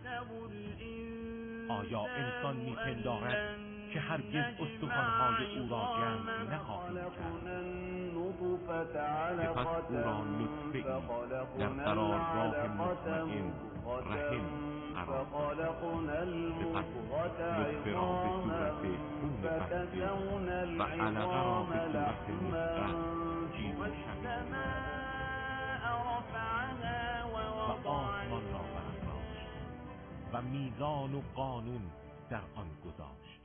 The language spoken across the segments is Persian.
آیا انسان میپندارد که هرگز استخوان‌های او را جمع نخواهیم کرد؟ سپس او را نطفه‌ای در قرارگاه مطمئن رحم قرار داد. سپس نطفه را به صورت خون بسته و علقه را به صورت مضغه جیب شکل و آسمان را برافراشت و میزان و قانون در آن گذاشت.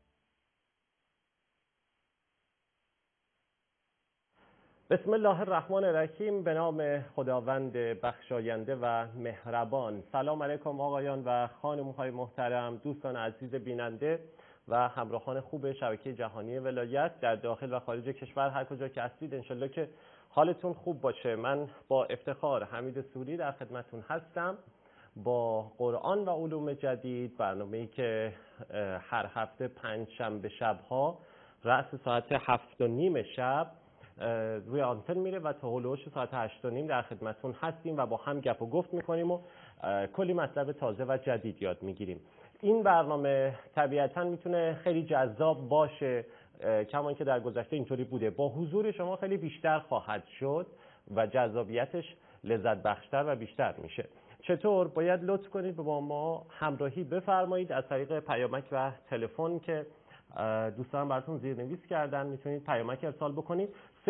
بسم الله الرحمن الرحیم. به نام خداوند بخشاینده و مهربان. سلام علیکم آقایان و خانم‌های محترم، دوستان عزیز بیننده و همراهان خوب شبکه جهانی ولایت در داخل و خارج کشور، هر کجا که هستید انشالله که حالتون خوب باشه. من با افتخار حمید سوری در خدمتون هستم با قرآن و علوم جدید، برنامه‌ای که هر هفته 5 شنبه شب‌ها رأس ساعت 7:30 شب روی آنتن میره و تا هلوش ساعت 8:30 در خدمتون هستیم و با هم گپ و گفت میکنیم و کلی مطلب تازه و جدید یاد میگیریم. این برنامه طبیعتاً میتونه خیلی جذاب باشه، کما که در گذشته اینطوری بوده. با حضور شما خیلی بیشتر خواهد شد و جذابیتش لذت بخشتر و بیشتر میشه. چطور؟ باید لطف کنید با ما همراهی بفرمایید از طریق پیامک و تلفن که دوستان براتون زیرنویس کردن. میتونید پیامک ارسال بکنید.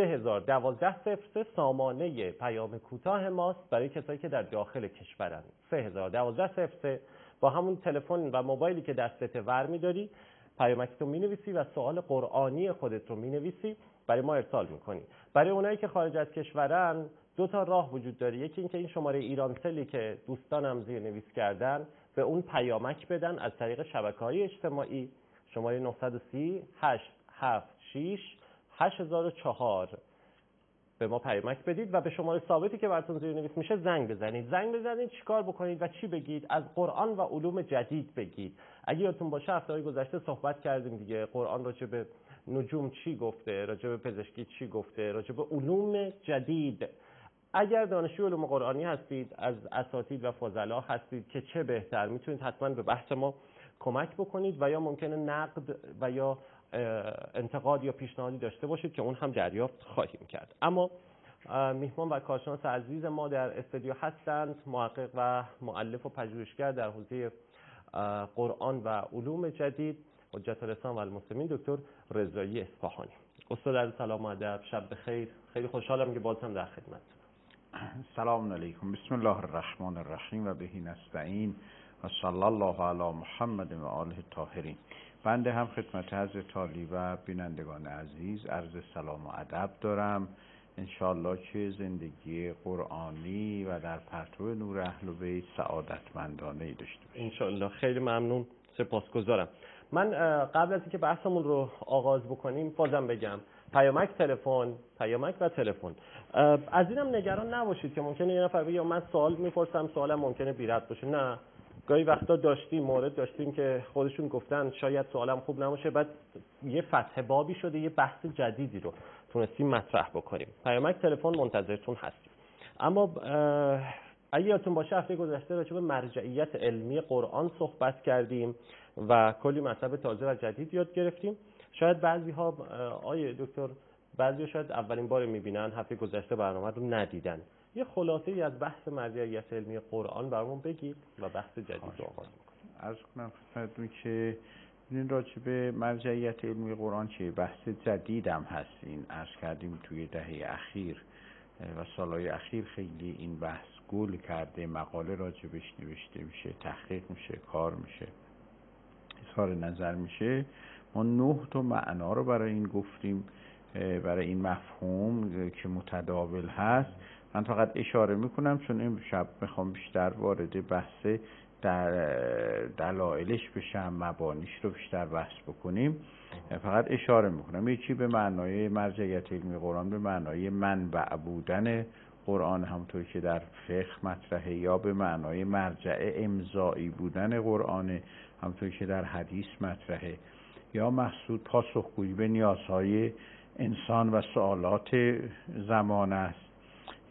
3012 سامانه پیام کوتاه ماست برای کسایی که در داخل کشورن. 3012 با همون تلفن و موبایلی که دستت ور می‌داری پیامکتو می‌نویسی و سوال قرآنی خودت رو می‌نویسی برای ما ارسال می‌کنی. برای اونایی که خارج از کشورن 2 تا راه وجود داره. یکی اینکه این شماره ایرانسلی که دوستانم زیرنویس کردن به اون پیامک بدن از طریق شبکه‌های اجتماعی، شماره 930 876 8004 به ما پیامک بدید و به شماره ثابتی که براتون زیرنویس میشه زنگ بزنید. چیکار بکنید و چی بگید؟ از قرآن و علوم جدید بگید. اگه یادتون باشه هفته‌های گذشته صحبت کردیم دیگه، قرآن راجع به نجوم چی گفته، راجع به پزشکی چی گفته، راجع به علوم جدید. اگر دانشجوی علوم قرآنی هستید، از اساتید و فضلا هستید که چه بهتر، میتونید حتما به بحث ما کمک بکنید و یا ممکنه نقد و یا انتقاد یا پیشنهادی داشته باشید که اون هم دریافت خواهیم کرد. اما میهمان و کارشناس عزیز ما در استودیو هستند، محقق و مؤلف و پژوهشگر در حوزه قرآن و علوم جدید، حجت الاسلام و المسلمین، دکتر رضایی اصفهانی. استاد عزیز سلام و ادب، شب بخیر. خیلی خوشحالم که بازم در خدمت. سلام علیکم. بسم الله الرحمن الرحیم و بهی نستعین و صلی الله علی محمد و آله الطاهرین. بنده هم خدمت حضرت عالی و بینندگان عزیز عرض سلام و ادب دارم. انشاءالله که زندگی قرآنی و در پرتو نور اهل بیت سعادتمندانه‌ای داشته باشیم. انشاءالله. خیلی ممنون، سپاسگزارم. من قبل از اینکه بحثمون رو آغاز بکنیم بازم بگم پیامک و تلفن. از اینم نگران نباشید که ممکنه یه نفر بگه من سوال میپرسم، سوالم ممکنه بی ربط باشه. نه، گاهی وقتا مورد داشتیم که خودشون گفتن شاید سوالم خوب نباشه، بعد یه فتح بابی شده، یه بحث جدیدی رو تونستیم مطرح بکنیم. پیامک تلفن منتظرتون هستیم. اما اگه یادتون باشه هفته گذشته راجع به مرجعیت علمی قرآن صحبت کردیم و کلی مطلب تازه و جدید یاد گرفتیم. شاید بعضی‌ها دکتر شاید اولین بار می‌بینن، هفته گذشته برنامه رو ندیدن. یه خلاصه‌ای از بحث مرجعیت علمی قرآن برامون بگید و بحث جدید رو آغاز می‌کنیم. عرض کنم خدمتتون که این راجع به مرجعیت علمی قرآن چه بحث جدیدم هست. این عرض کردیم توی دهه اخیر و سالهای اخیر خیلی این بحث گل کرده، مقاله راجبش نوشته میشه، تحقیق میشه، کار میشه، اظهار نظر میشه. ما 9 تا معنا رو برای این گفتیم، برای این مفهوم که متداول هست. من فقط اشاره میکنم چون امشب میخوام بیشتر وارد بحث در دلایلش بشم، مبانیش رو بیشتر بحث بکنیم. فقط اشاره میکنم یکی به معنای مرجعیت علمی قرآن به معنای منبع بودن قرآن همونطور که در فقه مطرحه، یا به معنای مرجع امضایی بودن قرآن همونطور که در حدیث مطرحه، یا مقصود پاسخگویی به نیازهای انسان و سوالات زمان است،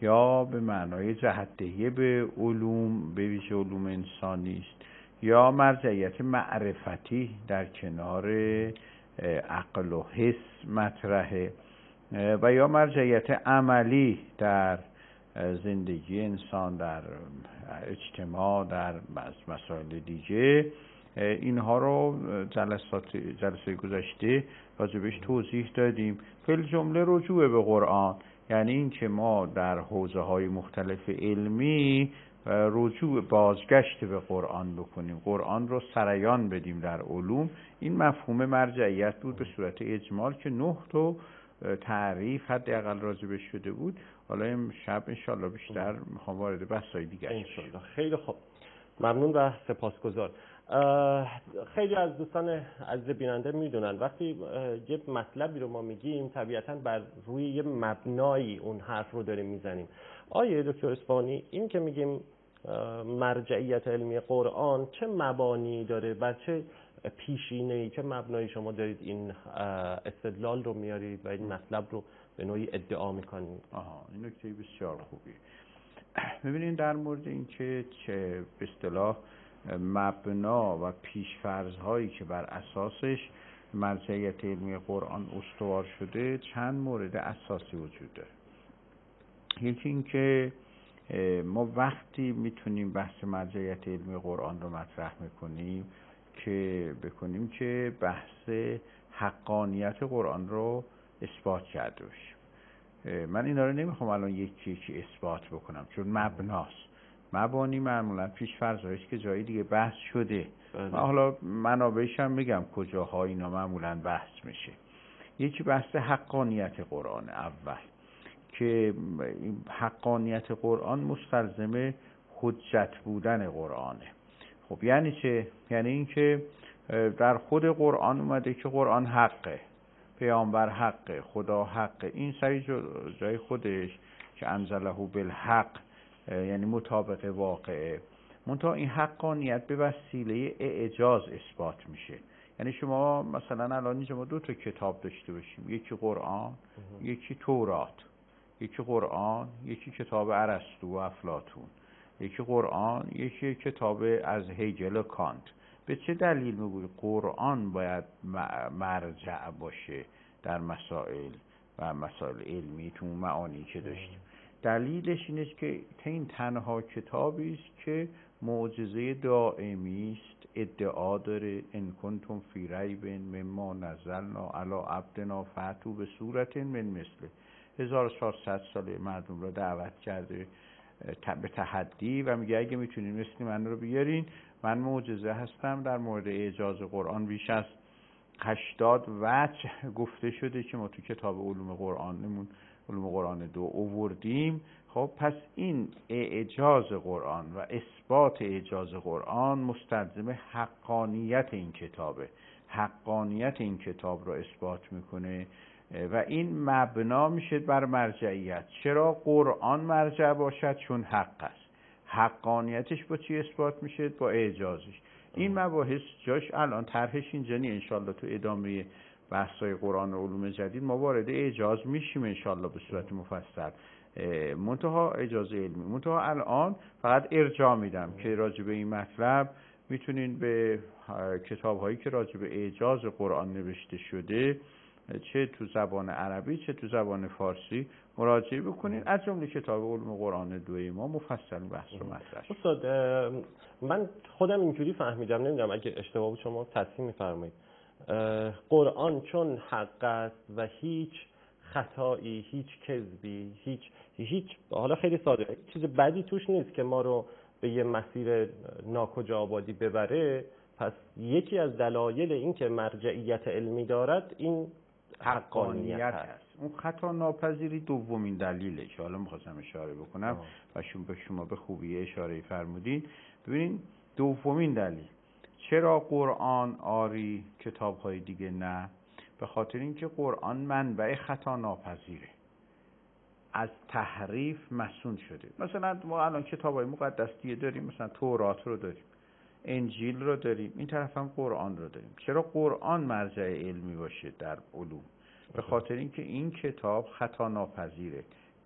یا به معنای جهت‌دهی به علوم، به ویژه علوم انسانی است، یا مرجعیت معرفتی در کنار عقل و حس مطرحه، و یا مرجعیت عملی در زندگی انسان، در اجتماع، در مسائل دیگه. اینها رو جلسه گذشته راجبش توضیح دادیم. فی الجمله رجوع به قرآن یعنی این که ما در حوزه‌های مختلف علمی بازگشت به قرآن بکنیم، قرآن رو سریان بدیم در علوم. این مفهوم مرجعیت بود به صورت اجمال که 9 تا تعریف حداقل راجبش شده بود. حالا امشب انشالله بیشتر میخوام وارد بحث‌های دیگه بشم. خیلی خوب، ممنون و سپاسگزار. خیلی از دوستان عزیز بیننده میدونن وقتی یه مطلبی رو ما میگیم طبیعتاً بر روی یه مبنایی اون حرف رو داریم میزنیم. آیه دکتر اصفهانی، این که میگیم مرجعیت علمی قرآن چه مبانی داره، بر چه پیشینه‌ای، چه مبنایی شما دارید این استدلال رو میارید و این مطلب رو به نوعی ادعا میکنید؟ این نکته بسیار خوبی. ببینید در مورد این که چه به اصطلاح مبنا و پیش‌فرض هایی که بر اساسش مرجعیت علمی قرآن استوار شده، چند مورد اساسی وجود داره. یکی این که ما وقتی میتونیم بحث مرجعیت علمی قرآن رو مطرح بکنیم که بحث حقانیت قرآن رو اثبات کرده باشیم. من اینا رو نمیخوام الان یکی یکی اثبات بکنم چون مبناست. مبانی معمولا پیش فرضایش که جای دیگه بحث شده. من حالا منابعش هم میگم کجاها اینا معمولا بحث میشه. یکی بحث حقانیت قرآن اول که حقانیت قرآن مستلزم حجت بودن قرآنه. خب یعنی چه؟ یعنی این که در خود قرآن اومده که قرآن حقه، پیامبر حقه، خدا حقه. این سری جای خودش که انزله بالحق یعنی مطابق واقعه. منتها این حقانیت به وسیله اعجاز اثبات میشه. یعنی شما مثلا الان اینجا ما 2 تا کتاب داشته باشیم، یکی قرآن، یکی تورات. یکی قرآن، یکی کتاب ارسطو و افلاطون. یکی قرآن، یکی کتاب از هگل و کانت. به چه دلیل میگوی قرآن باید مرجع باشه در مسائل و مسائل علمی تو معانی که داشتیم؟ دلیلش اینه که این تنها کتابی است که معجزه دائمی است، ادعا داره ان کنتم فی ریب مما نزلنا علی عبدنا فاتوا به صورت من مثله. 1400 سال مردم رو دعوت کرده به تحدی و میگه اگه میتونین مثل من رو بیارین، من معجزه هستم. در مورد اعجاز قرآن بیش از 80 وجه گفته شده که ما تو کتاب علوم قرآن 2 آوردیم. خب پس این اعجاز قرآن و اثبات اعجاز قرآن مستلزم حقانیت این کتابه. حقانیت این کتاب رو اثبات میکنه و این مبنا میشه بر مرجعیت. چرا قرآن مرجع باشد؟ چون حق است. حقانیتش با چی اثبات میشه؟ با اعجازش. این مباحث جاش الان طرحش اینجا نی. انشالله تو ادامه بحث‌های قرآن و علوم جدید ما وارد اعجاز میشیم انشالله به صورت مفصل. منتها اجازه علمی. منتها الان فقط ارجاع میدم که راجع به این مطلب میتونین به کتاب‌هایی که راجع به اعجاز قرآن نوشته شده چه تو زبان عربی چه تو زبان فارسی مراجعه بکنین. از جمله کتاب علوم قرآن 2 ما مفصل بحث رو مطرح شد. استاد من خودم اینجوری فهمیدم، نمیدونم اگه اشتباه بود شما تصحیح می‌فرمایید. قرآن چون حق است و هیچ خطایی، هیچ کذبی، هیچ حالا خیلی ساده چیز بدی توش نیست که ما رو به یه مسیر ناکجا آبادی ببره. پس یکی از دلایل این که مرجعیت علمی دارد این حقانیت هست. اون خطا ناپذیری دومین دلیله که حالا می‌خواستم اشاره بکنم و شما به خوبی اشاره فرمودین. ببینین دومین دلیل چرا قرآن آری کتاب‌های دیگه نه؟ به خاطر اینکه قرآن منبع خطا ناپذیره، از تحریف مصون شده. مثلا ما الان کتاب‌های مقدس دیگه داریم، مثلا تورات رو داریم، انجیل رو داریم، این طرف هم قرآن رو داریم. چرا قرآن مرجع علمی باشه در علوم؟ به خاطر اینکه این کتاب خطا ناپذیره،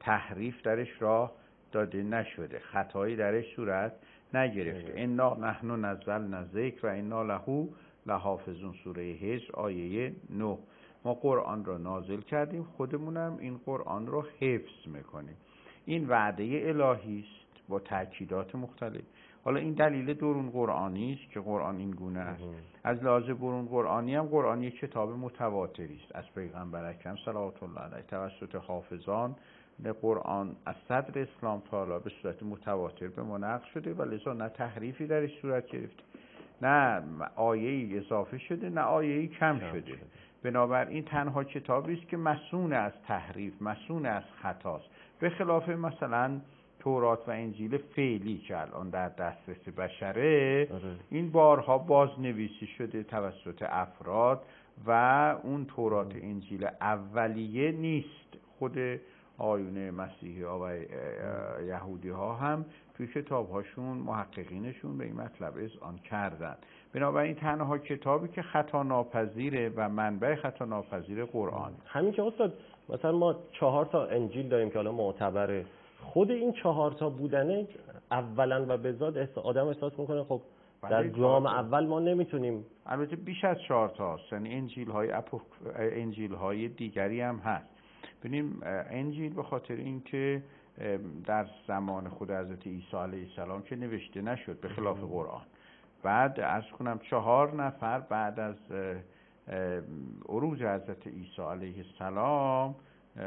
تحریف درش راه داده نشده، خطایی درش صورت نگرفته. انا نحن نزلنا الذکر و انا له لحافظون، سوره هجر آیه 9. ما قرآن را نازل کردیم، خودمونم این قرآن را حفظ میکنیم. این وعده الهی است با تأکیدات مختلف. حالا این دلیل درون قرآنی است که قرآن این گونه است. از لحاظ برون قرآنی هم قرآن یک کتاب متواتری است از پیغمبر اکرم صلوات الله علیه توسط حافظان قرآن از صدر اسلام تا حالا به صورت متواتر به ما نقل شده و لذا نه تحریفی درش صورت گرفته، نه آیه‌ای اضافه شده، نه آیه‌ای کم شده. بنابراین تنها کتابی است که مصون از تحریف، مصون از خطاست، به خلاف مثلا تورات و انجیل فعلی که الان در دسترس بشره. این بارها بازنویسی شده توسط افراد و اون تورات انجیل اولیه نیست. خود آیون مسیحی ها و یهودی ها هم توی کتاب هاشون محققینشون به این مطلب اذعان کردن. بنابراین تنها کتابی که خطا ناپذیره و منبع خطا ناپذیر قرآن. همین که استاد مثلا ما 4 تا انجیل داریم که حالا معتبره، خود این 4 تا بودنه اولا و به ذات آدم احساس میکنه خب در گام اول ما نمیتونیم. البته بیش از 4 تاست، یعنی انجیل های دیگری هم هست. ببینیم انجیل به خاطر اینکه در زمان خود حضرت عیسی علیه السلام که نوشته نشد به خلاف قرآن. بعد عرض کنم 4 نفر بعد از عروج حضرت عیسی علیه السلام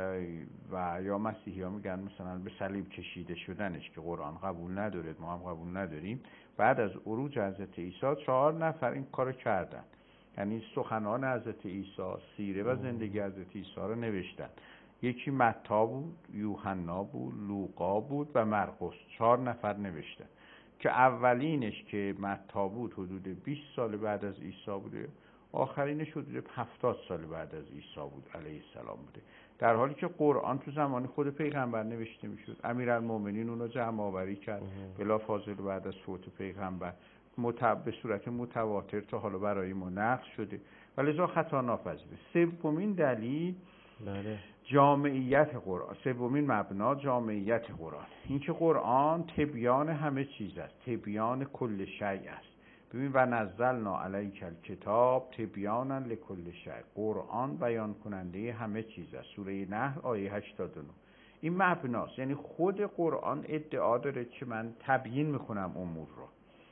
و یا مسیحی ها میگن مثلا به صلیب کشیده شدنش که قرآن قبول نداره، ما هم قبول نداریم، بعد از عروج حضرت عیسی 4 نفر این کارو کردن، یعنی سخنان حضرت عیسی، سیره و زندگی حضرت عیسی رو نوشتن. یکی متی بود، یوحنا بود، لوقا بود و مرقس. 4 نفر نوشتن که اولینش که متی بود حدود 20 سال بعد از عیسی بوده، آخرینش حدود 70 سال بعد از عیسی بود علیه السلام بوده. در حالی که قرآن تو زمان خود پیغمبر نوشته میشد. امیرالمومنین اون رو جمع آوری کرد بلافاصله بعد از فوت پیغمبر به صورت متواتر تا حالا برای ما نقل شده و لذا خطا ناپذیره. سومین دلیل جامعیت قرآن، سومین مبنا جامعیت قرآن. این که قرآن تبیان همه چیز است، تبیان کل شیء است. ببین و نزلنا علیک الکتاب تبیانا لکل شیء، قرآن بیان کننده همه چیز است. سوره نحل آیه 89. این مبناست، یعنی خود قرآن ادعا داره که من تبیین میکنم امور رو.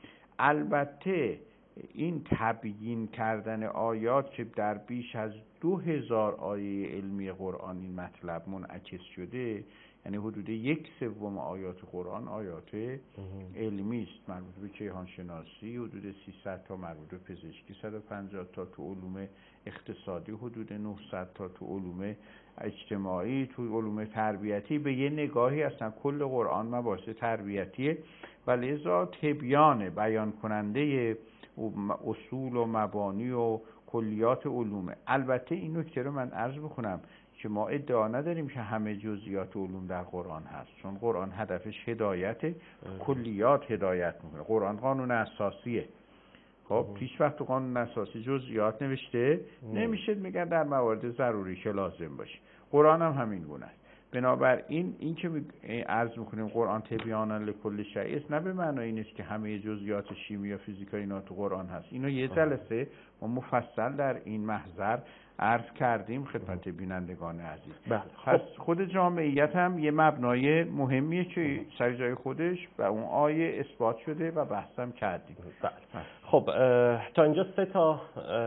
البته این تبیین کردن آیات که در بیش از 2000 آیه علمی قرآن این مطلب منعکس شده، یعنی حدود 1/3 آیات قرآن آیات علمی است، مربوط به کیهان شناسی، حدود 300 تا مربوط به پزشکی، 150 تا تو علوم اقتصادی، حدود 900 تا تو علوم اجتماعی، تو علوم تربیتی. به یه نگاهی اصلا کل قرآن مباحث تربیتیه و لذا تبیان بیان کننده اصول و مبانی و کلیات علومه. البته این نکته رو من عرض بکنم که ما ادعا نداریم که همه جزئیات علوم در قرآن هست، چون قرآن هدفش هدایت، کلیات هدایت میکنه. قرآن قانون اساسیه. خب هیچ وقت تو قانون اساسی جزئیات نوشته نمیشه، میگن در موارد ضروری که لازم باشه. قرآن هم همین گونه است. بنابراین این که عرض میکنیم قرآن تبیانا لکل شیء است، نه به معنای این است که همه جزئیات شیمی یا فیزیکا اینا تو قرآن هست. اینو یه جلسه ما مفصل در این محضر عرض کردیم خدمت بینندگان عزیز. پس خود جامعیت هم یه مبنای مهمیه که سر جای خودش و اون آیه اثبات شده و بحثم کردیم. خب تا اینجا 3 تا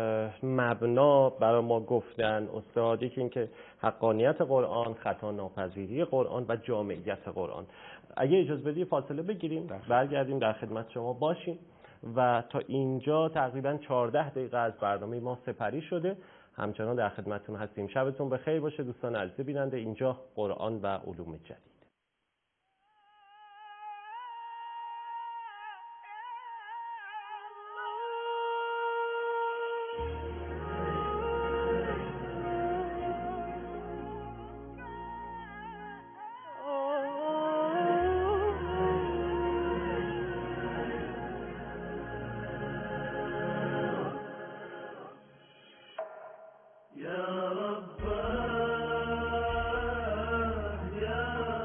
مبنا برای ما گفتن استاد، یکی این که حقانیت قرآن، خطا ناپذیری قرآن و جامعیت قرآن. اگه اجازه بدی فاصله بگیریم، برگردیم در خدمت شما باشیم و تا اینجا تقریبا 14 دقیقه از برنامه ما سپری شده. همچنان در خدمتتون هستیم. شبتون بخیر باشه دوستان عزیز بیننده. اینجا قرآن و علوم جدید. يا رباه يا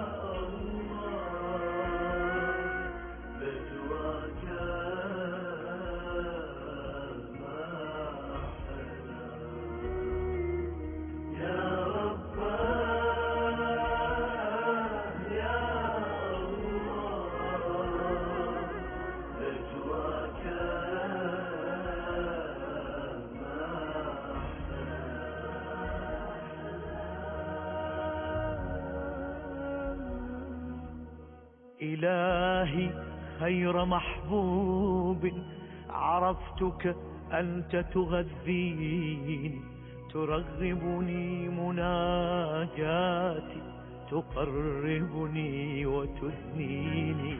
إلهي خير محبوب عرفتك أنت تغذيني ترغبني مناجاتي تقربني وتدنيني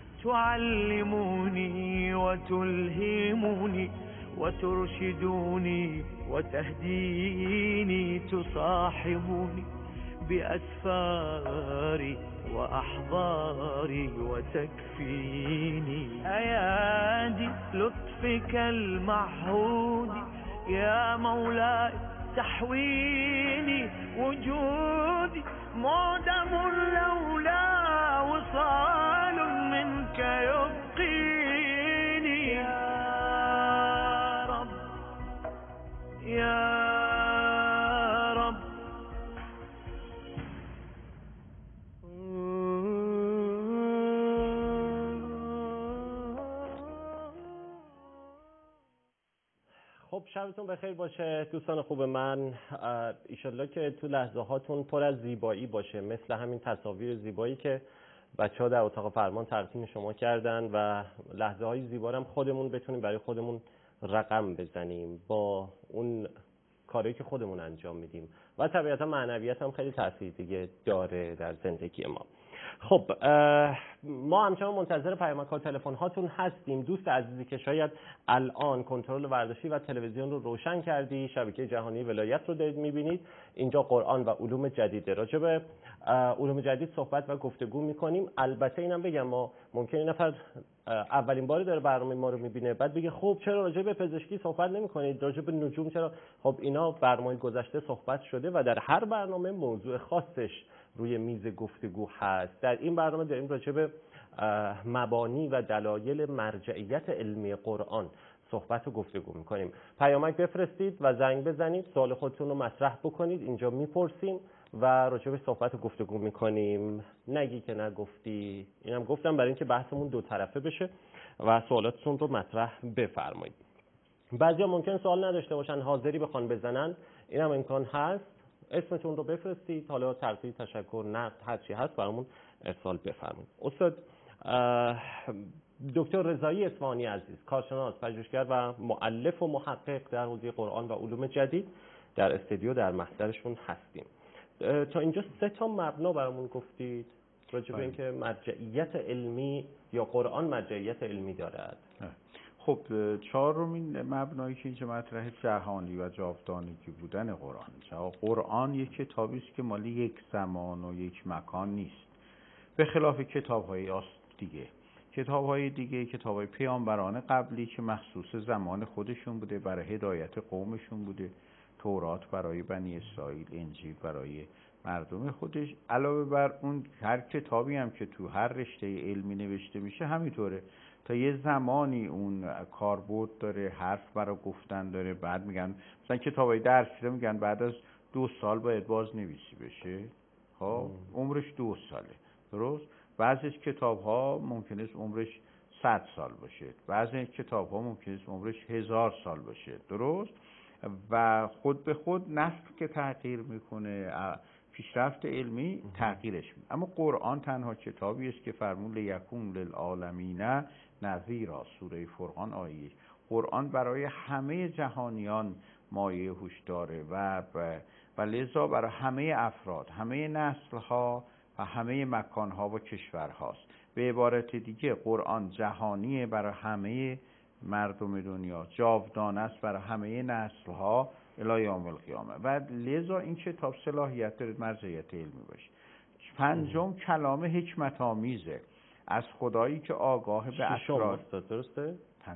تعلمني وتلهمني وترشدني وتهديني تصاحبني بأسفاري وأحضاري وتكفيني أيادي لطفك المعهود يا مولاي تحويني وجودي معدم لولا وصال منك يبقيني يا رب يا رب. خب شبتون بخیر باشه دوستان خوب من. ایشالله که تو لحظه هاتون پر از زیبایی باشه، مثل همین تصاویر زیبایی که بچه ها در اتاق فرمان تقدیم شما کردن و لحظه های زیبا هم خودمون بتونیم برای خودمون رقم بزنیم با اون کاری که خودمون انجام میدیم و طبیعتا معنویت هم خیلی تاثیر دیگه داره در زندگی ما. خب ما همچنان منتظر پیامک ها تلفن هاتون هستیم. دوست عزیزی که شاید الان کنترل ورزشی و تلویزیون رو روشن کردی، شبکه جهانی ولایت رو دارید میبینید، اینجا قرآن و علوم جدیده. راجع به علوم جدید صحبت و گفتگو میکنیم. البته اینم بگم ما ممکنه نفر اولین بار داره برنامه ما رو میبینه بعد بگه خب چرا راجع به پزشکی صحبت نمیکنید، راجع به نجوم چرا؟ خب اینا برنامه گذشته صحبت شده و در هر برنامه موضوع خاصش روی میز گفتگو هست. در این برنامه داریم راجع به مبانی و دلایل مرجعیت علمی قرآن صحبت و گفتگو میکنیم. پیامک بفرستید و زنگ بزنید، سوال خودتون رو مطرح بکنید، اینجا میپرسیم و راجع به صحبت و گفتگو میکنیم. نگی که نگفتی. اینم گفتم برای اینکه بحثمون دو طرفه بشه و سوالاتتون رو مطرح بفرمایید. بعضیا ممکن سوال نداشته باشن، حاضری بخوان بزنن، اینم امکان هست. اسمتون رو بفرستید، حالا تقدیر، تشکر، نقد، هر چی هست برامون ارسال بفرمایید. استاد دکتر رضایی اصفهانی عزیز، کارشناس، پژوهشگر و مؤلف و محقق در حوزه قرآن و علوم جدید، در استودیو در محضرشون هستیم. تا اینجا 3 مبنا برامون گفتید راجع به اینکه مرجعیت علمی یا قرآن مرجعیت علمی دارد. خب 4مین مبنایی که اینجا مطرح جهانی و جاودانگی بودن قرآن. قرآن یک کتابی است که مال یک زمان و یک مکان نیست، به خلاف کتاب‌های دیگه. کتاب‌های پیامبران قبلی که مخصوص زمان خودشون بوده، برای هدایت قومشون بوده، تورات برای بنی اسرائیل، انجیل برای مردم خودش. علاوه بر اون هر کتابی هم که تو هر رشته علمی نوشته میشه همینطوره، تا یه زمانی اون کاربرد داره، حرف برای گفتن داره. بعد میگن مثلا کتابای درسی رو میگن بعد از 2 سال باید بازنویسی بشه. خب عمرش 2 ساله، درست؟ بعضی از کتاب‌ها ممکنه عمرش 100 سال باشه، بعضی از کتاب‌ها ممکنه عمرش 1000 سال باشه، درست؟ و خود به خود نسل که تغییر میکنه، پیشرفت علمی تغییرش میده. اما قرآن تنها کتابی است که فرمود لیکون للعالمین نذیرا، سوره فرقان آیه. قرآن برای همه جهانیان مایه هشداره و لذا برای همه افراد، همه نسل‌ها و همه مکان‌ها و کشورهاست. به عبارت دیگه قرآن جهانیه، برای همه مردم دنیا، جاودانه است برای همه نسل‌ها الی یوم القیامه و لذا این کتاب صلاحیت داره مرجعیت علمی باشه. 5 کلام حکمت آمیزه از خدایی که آگاه به اسرار. درسته؟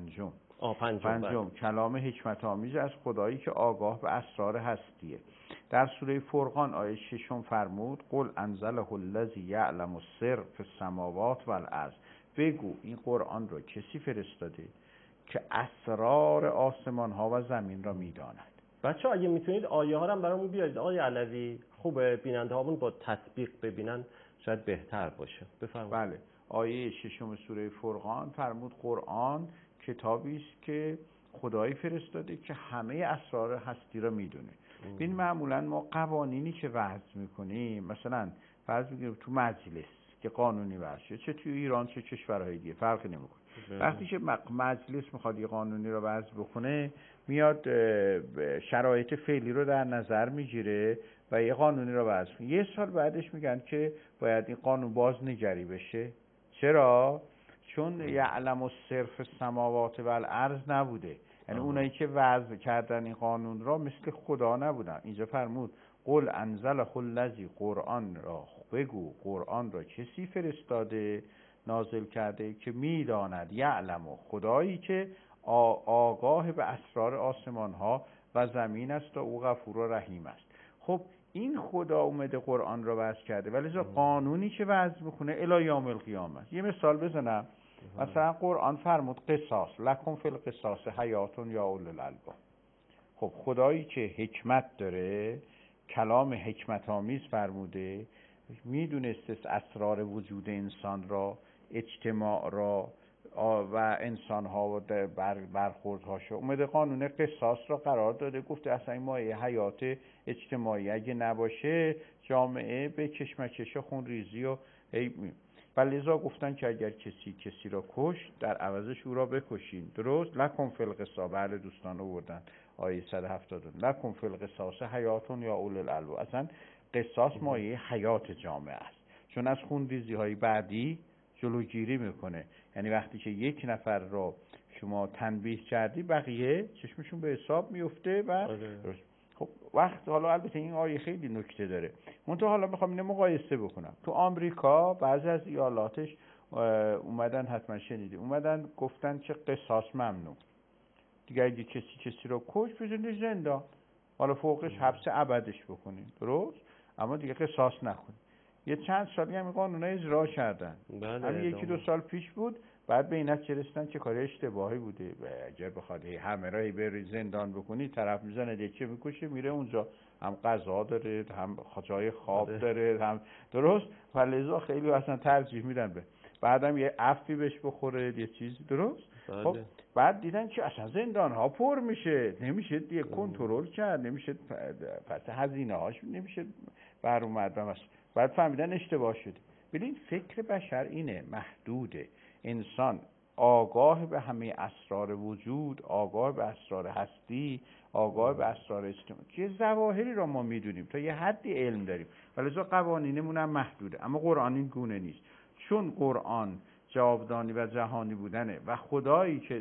5 کلام حکمت آمیز از خدایی که آگاه به اسرار هستیه. در سوره فرقان آیه 6 فرمود قل انزله الذی یعلم السر فی السماوات والارض. بگو این قرآن رو کسی فرستاده که اسرار آسمان ها و زمین را میداند. بچه اگه میتونید آیه ها رو هم برامون بیارید آقای علوی، خوبه بیننده هامون با تطبیق ببینن شاید بهتر باشه. بفرمایید. بله، آیه 6 سوره فرقان فرمود قرآن کتابی است که خدایی فرستاده که همه اسرار هستی را میدونه. ببین معمولا ما قوانینی که وضع میکنیم، مثلا فرض بگیریم تو مجلس که قانونی وضع، چه توی ایران چه کشورهای دیگه فرقی نمیکنه. وقتی که مجلس میخواد یه قانونی رو وضع بکنه، میاد شرایط فعلی رو در نظر میگیره و یه قانونی رو وضع میکنه. یه سال بعدش میگن که باید این قانون بازنگری بشه. چرا؟ چون یعلم الصرف السماوات و الارض نبوده. یعنی اونایی که وضع کردن این قانون را مثل خدا نبودن. اینجا فرمود قل انزله الذی، قرآن را بگو قرآن را کسی فرستاده نازل کرده که میداند، یعلم، خدایی که آگاه به اسرار آسمان ها و زمین است و او غفور و رحیم است. خب این خدا اومده قرآن را وضع کرده، ولی قانونی که وضع میکنه الی یوم القیامه. یه مثال بزنم، مثلا قرآن فرمود قصاص، لکم فی القصاص حیات یا اولی الالباب. خب خدایی که حکمت داره، کلام حکمت آمیز فرموده، میدونست اسرار وجود انسان را، اجتماع را و انسان ها و برخوردهاشو، اومده قانون قصاص را قرار داده، گفته اصلا این مایه حیات اجتماعی اگه نباشه جامعه به کشمکش و خونریزی و و لذا گفتن که اگر کسی را کش در عوضش او را بکشین. درست؟ لکم فی القصاص، بله دوستان آوردن آیه 172 لکم فی القصاص حیاتون یا اول الالباب. اصلا قصاص مایه حیات جامعه است، چون از خونریزی های بعدی جلوگیری میکنه. یعنی وقتی که یک نفر را شما تنبیه کردی، بقیه چشمشون به حساب میفته و خب وقت، حالا البته این آیه خیلی نکته داره، منتها حالا میخوام اینو مقایسه بکنم. تو آمریکا بعضی از ایالاتش اومدن، حتما شنیدی، اومدن گفتن که قصاص ممنوع دیگه، اگه کسی رو کش بزنید زندان، حالا فوقش حبس ابدش بکنید، درست، اما دیگه قصاص نکنید. یه چند سالی هم این قانونا اجرا کردن، همین یکی دو سال پیش بود، بعد به این نتیجه رسیدن که کار اشتباهی بوده. و اگر بخواد همه راه بری زندان بکنی، طرف میزنه یکی میکشه میره اونجا، هم غذا داره، هم جای خواب داره، هم درست، و لذا خیلی اصلا ترجیح میدن به بعدم یه عفوی بهش بخوره، یه چیزی، درست. خب بعد دیدن که اصلا زندان ها پر میشه، نمیشه دیگه کنترل کرد، نمیشه، پس هزینه هاش نمیشه بر اومد، بعد فهمیدن اشتباه شده. ببین فکر بشر اینه، محدوده. انسان آگاه به همه اسرار وجود، آگاه به اسرار هستی، آگاه به اسرار اجتماع، که ظواهری را ما میدونیم، تا یه حدی علم داریم، ولی قوانینمون هم محدوده. اما قرآن این گونه نیست، چون قرآن جاودانی و جهانی بودنه و خدایی که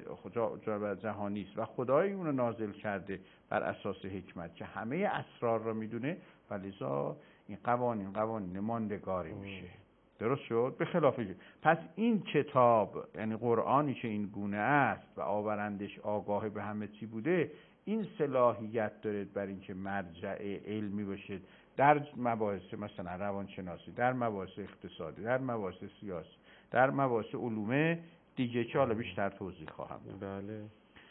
جهانی است و خدایی اون رو نازل کرده بر اساس حکمت که همه اسرار را میدونه، ولذا این قوانین ماندگاری میشه. درست شد؟ به خلاف پس این کتاب، یعنی قرآنی که این گونه است و آورندش آگاه به همه چی بوده، این صلاحیت داره بر اینکه مرجع علمی باشه در مباحث مثلا روانشناسی، در مباحث اقتصادی، در مباحث سیاسی، در مباحث علوم دیگه که حالا بیشتر توضیح خواهم داد. بله.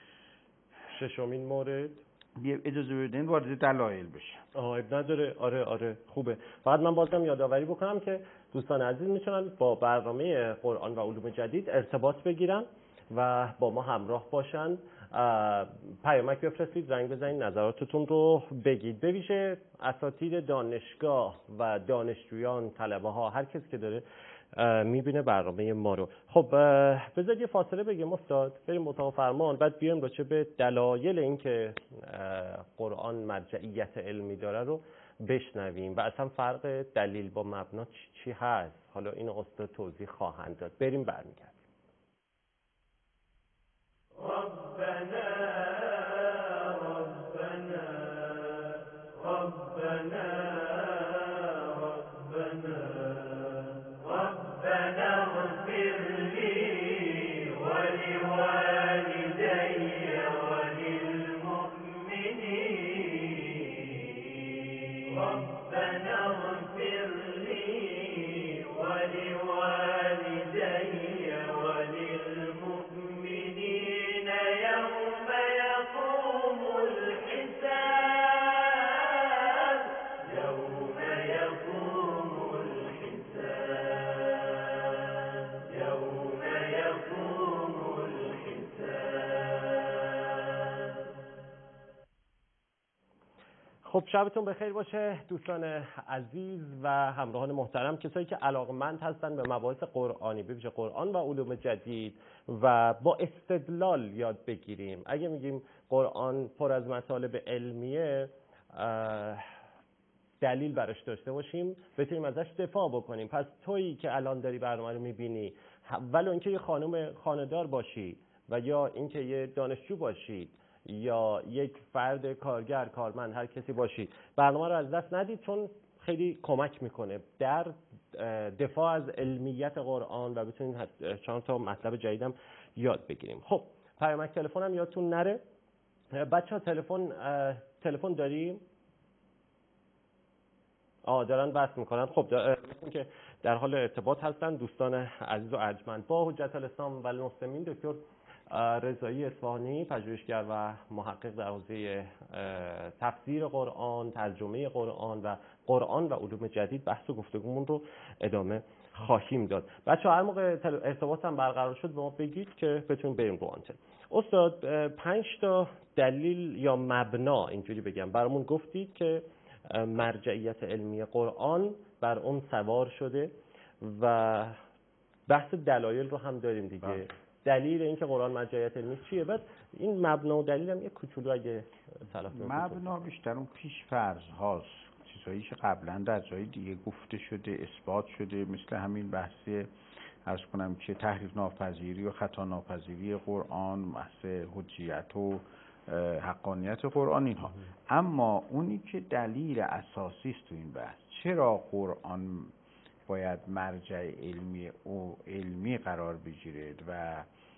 ششمین مورد، اجازه بدین وارد دلایل بشم. اب نداره. آره خوبه. فقط من بازم یادآوری بکنم که دوستان عزیز میتونن با برنامه قرآن و علوم جدید ارتباط بگیرن و با ما همراه باشن. پیامک بفرستید، زنگ بزنید، نظراتتون رو بگید. به ویژه اساتید دانشگاه و دانشجویان، طلبه ها، هر کسی که داره میبینه برنامه ما رو. خب بذارید یه فاصله بگیم استاد، بریم اتاق فرمان، بعد بیایم راجع به دلایل این که قرآن مرجعیت علمی داره رو بشنویم و اصلا فرق دلیل با مبنا چی هست. حالا اینو استاد توضیح خواهند داد. بریم برمیگردیم. خب شبتون بخیر باشه دوستان عزیز و همراهان محترم، کسایی که علاقمند هستن به مباحث قرآنی، به ویژه قرآن و علوم جدید و با استدلال یاد بگیریم. اگه میگیم قرآن پر از مطالب علمیه، دلیل براش داشته باشیم، بتونیم ازش دفاع بکنیم. پس تویی که الان داری برنامه رو میبینی، ولو اینکه یه خانم خانه‌دار باشی و یا اینکه یه دانشجو باشید یا یک فرد کارگر، کارمند، هر کسی باشید، برنامه رو از دست ندید، چون خیلی کمک میکنه در دفاع از علمیت قرآن و بتونید چند تا مطلب جدیدم یاد بگیریم. خب پیامک تلفنم یادتون نره. بچه‌ها تلفن داریم؟ دارن بحث میکنن. خب مثل که در حال ارتباط هستن دوستان عزیز و ارجمند با حجت الاسلام و المسلمین دکتر رضایی اصفهانی، پژوهشگر و محقق در حوزه تفسیر قرآن، ترجمه قرآن و قرآن و علوم جدید. بحث و گفتگومون رو ادامه خواهیم داد. بچه‌ها هر موقع ارتباط هم برقرار شد به ما بگید که بتونیم بریم رو آنتن. استاد 5 تا دلیل یا مبنا اینجوری بگم برامون گفتید که مرجعیت علمی قرآن بر اون سوار شده و بحث دلایل رو هم داریم دیگه. دلیل اینکه قرآن مرجعیت علمی چیه؟ بعد این مبنا و دلیل هم یه کوچولو اگه صلاح مبنا بیشتر اون پیش فرض هاست، چیزایی که قبلا در جای دیگه گفته شده، اثبات شده، مثل همین بحث عرض کنم که تحریف ناپذیری و خطا ناپذیری قرآن، بحث حجیت و حقانیت قرآن اینها. اما اونی که دلیل اساسی است تو این بحث، چرا قرآن باید مرجع علمی قرار بگیرد و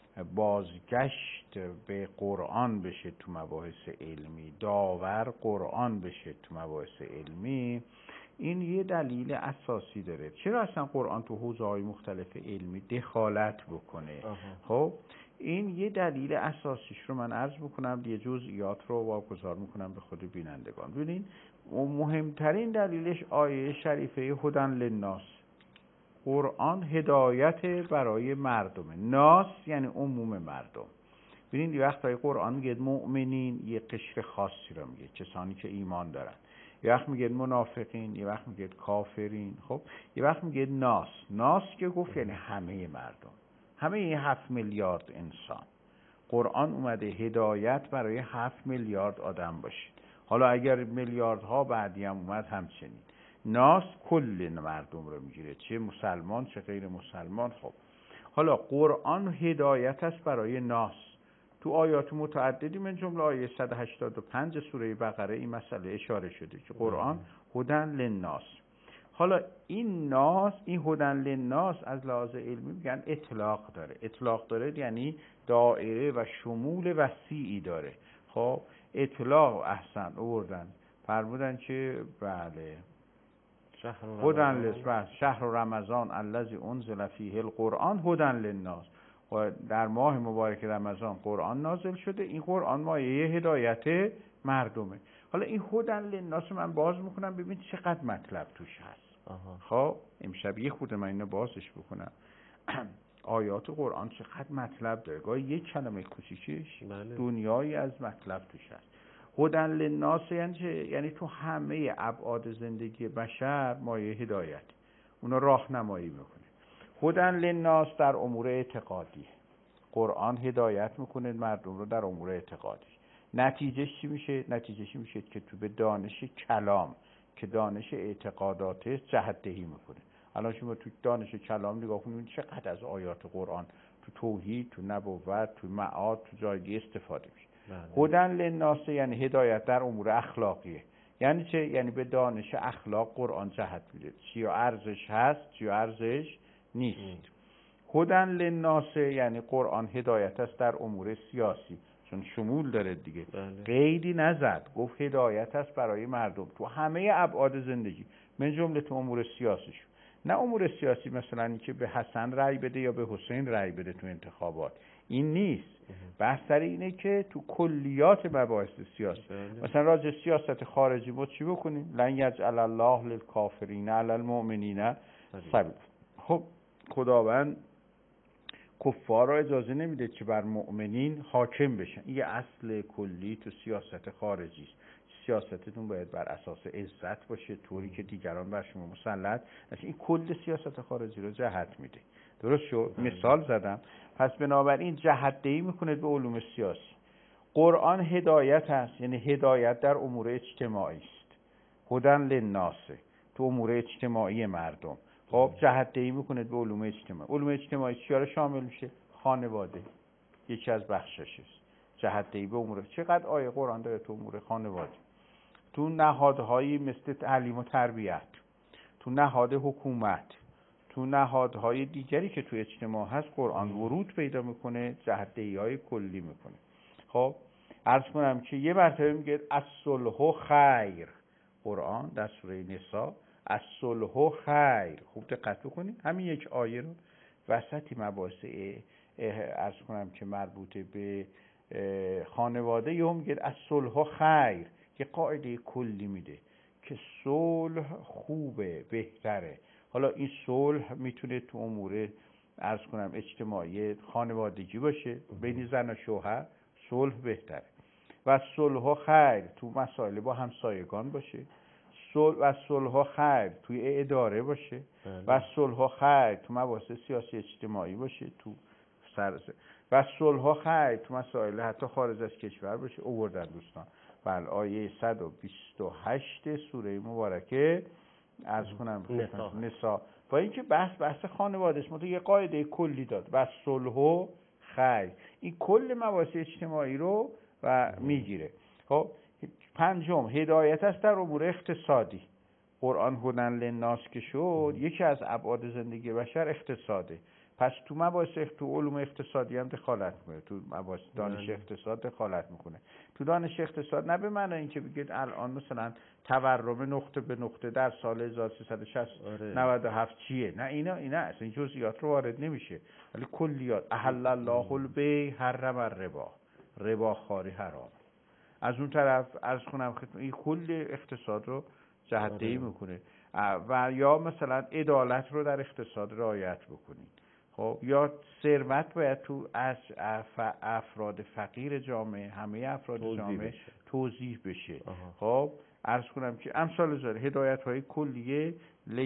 بازگشت به قرآن بشه تو مباحث علمی، داور قرآن بشه تو مباحث علمی، این یه دلیل اساسی داره. چرا اصلا قرآن تو حوزه‌های مختلف علمی دخالت بکنه؟ خب این یه دلیل اساسیش رو من عرض بکنم، یه جزئیات رو واگذار میکنم به خود بینندگان. ببینین مهمترین دلیلش آیه شریفه هدی للناس. قرآن هدایت برای مردمه. ناس یعنی عموم مردم. ببینید یه وقتای قرآن میگه مؤمنین، یه قشر خاصی رو میگه، کسانی که ایمان دارن. یه وقت میگه منافقین، یه وقت میگه کافرین. خب یه وقت میگه ناس. ناس که گفت یعنی همه مردم، همه 7 میلیارد انسان. قرآن اومده هدایت برای 7 میلیارد آدم باشه. حالا اگر میلیاردها بعدی هم اومد همچنین. ناس کل مردم رو میگیره، چه مسلمان چه غیر مسلمان. خب حالا قرآن هدایت است برای ناس. تو آیات متعددی من جمله آیه 185 سوره بقره این مسئله اشاره شده که قرآن هدی للناس. حالا این ناس، این هدی للناس از لحاظ علمی میگن اطلاق داره. اطلاق داره یعنی دایره و شمول وسیعی داره. خب اطلاق احسن آوردن، فرمودن که بله شهر رمضان الذی انزل فیه القرآن هدی للناس. و در ماه مبارک رمضان قرآن نازل شده. این قرآن مایه هدایت مردمه. حالا این هدی للناس من باز میکنم ببین چقدر مطلب توش هست. خب امشب یه خود من اینو بازش بکنم. آیات قرآن چقدر مطلب داره، گاهی یک کلمه کوچیکش دنیایی از مطلب توش هست. هدی للناس یعنی تو همه ابعاد زندگی بشر مایه هدایت، اونا راهنمایی میکنه. هدی للناس در امور اعتقادی، قرآن هدایت میکنه مردم رو در امور اعتقادی. نتیجهش چی میشه؟ نتیجهش میشه که تو به دانش کلام که دانش اعتقادات جهت‌دهی میکنه. الان شما تو دانش کلام نگاه کنید چقدر از آیات قرآن تو توحید، تو نبوت، تو معاد، تو جای استفاده میشه. هدی للناس یعنی هدایت در امور اخلاقیه. یعنی چه؟ یعنی به دانش اخلاق قرآن جهت میده، چیا ارزش هست چیا ارزش نیست. هدی للناس یعنی قرآن هدایت است در امور سیاسی، چون شمول داره دیگه. قیدی نزد، گفت هدایت است برای مردم تو همه ابعاد زندگی، من جمله تو امور سیاسیشون. نه امور سیاسی مثلا این که به حسن رأی بده یا به حسین رأی بده تو انتخابات، این نیست. بحث سر اینه که تو کلیات مباحث سیاسی، مثلا راجع سیاست خارجی ما چی بکنیم؟ لن یجعل الله للکافرین علی المؤمنین سبیلا. خب خداوند کفار را اجازه نمیده که بر مؤمنین حاکم بشن. این اصل کلی تو سیاست خارجی است. سیاستتون باید بر اساس عزت باشه، طوری که دیگران بر شما مسلط نشه. این کل سیاست خارجی رو جهت میده. درست شد؟ مثال زدم. پس بنابراین جهت‌دهی میکنه به علوم سیاسی. قرآن هدایت است، یعنی هدایت در امور اجتماعی است. هدن للناس، تو امور اجتماعی مردم. خب جهت‌دهی میکنه به علوم اجتماعی. علوم اجتماعی چیا رو شامل میشه؟ خانواده یکی از بخشش است. جهت‌دهی به امور. چقدر آیه قرآن داره تو امور خانواده، تو نهادهایی مثل تعلیم و تربیت، تو نهاد حکومت، تو نهادهای دیگری که تو اجتماع هست قرآن ورود پیدا میکنه، جهت‌دهی‌های کلی میکنه. خب عرض کنم که یه مرتبه میگه الصلح خیر، قرآن در سوره نساء الصلح خیر. خوب دقت بکنید همین یک آیه رو وسطی مباحث عرض کنم که مربوط به خانواده یوم میگه الصلح خیر، که قاعده کلی میده که صلح خوبه، بهتره. حالا این صلح میتونه تو امور عرض کنم اجتماعی خانوادگی باشه، بین زن و شوهر صلح بهتره. و صلح خیر تو مسائل با همسایگان باشه، و صلح خیر توی اداره باشه، و صلح خیر تو مباحث سیاسی اجتماعی باشه، تو و صلح خیر تو مسائل حتی خارج از کشور باشه. آوردن دوستان بله آیه 128 سوره مبارکه عرض کنم نساء. با اینکه بحث خانواده است، یه قاعده کلی داد و صلح خیر، این کل مباحث اجتماعی رو و میگیره. خب پنجم هدایت است در امور اقتصادی. قرآن هدن للناس که شد، یکی از ابعاد زندگی بشر اقتصاده. پس تو مباحث تو علوم اقتصادی هم دخالت میکنه، تو مباحث دانش اقتصاد دخالت میکنه. تو دانش اقتصاد نه به معنی اینکه بگید الان مثلا تورم نقطه به نقطه در سال 1397 چیه، نه اینا اصلا این جزئیات رو وارد نمیشه، ولی کلیات. احل الله البیع حرم الربا، ربا خواری حرام. از اون طرف عرض کنم خدمت این کل اقتصاد رو جهت‌دهی میکنه. و یا مثلا عدالت رو در اقتصاد رعایت بکنید. خب یا ثروت باید تو از افراد فقیر جامعه، همه افراد جامعه توزیع بشه. خب عرض کنم که امثال زاره هدایت‌های کلیه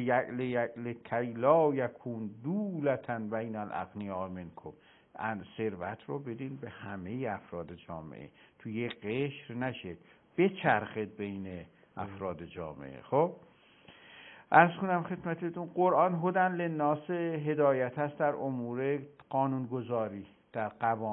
لکی لا یکون دولة بین الاغنیاء منکم، ثروت رو بدین به همه افراد جامعه، تو یه قشر نشه، بچرخد بین افراد جامعه. خب عرض کنم خدمتتون قرآن هدن للناس هدایت هست در امور قانونگذاری، در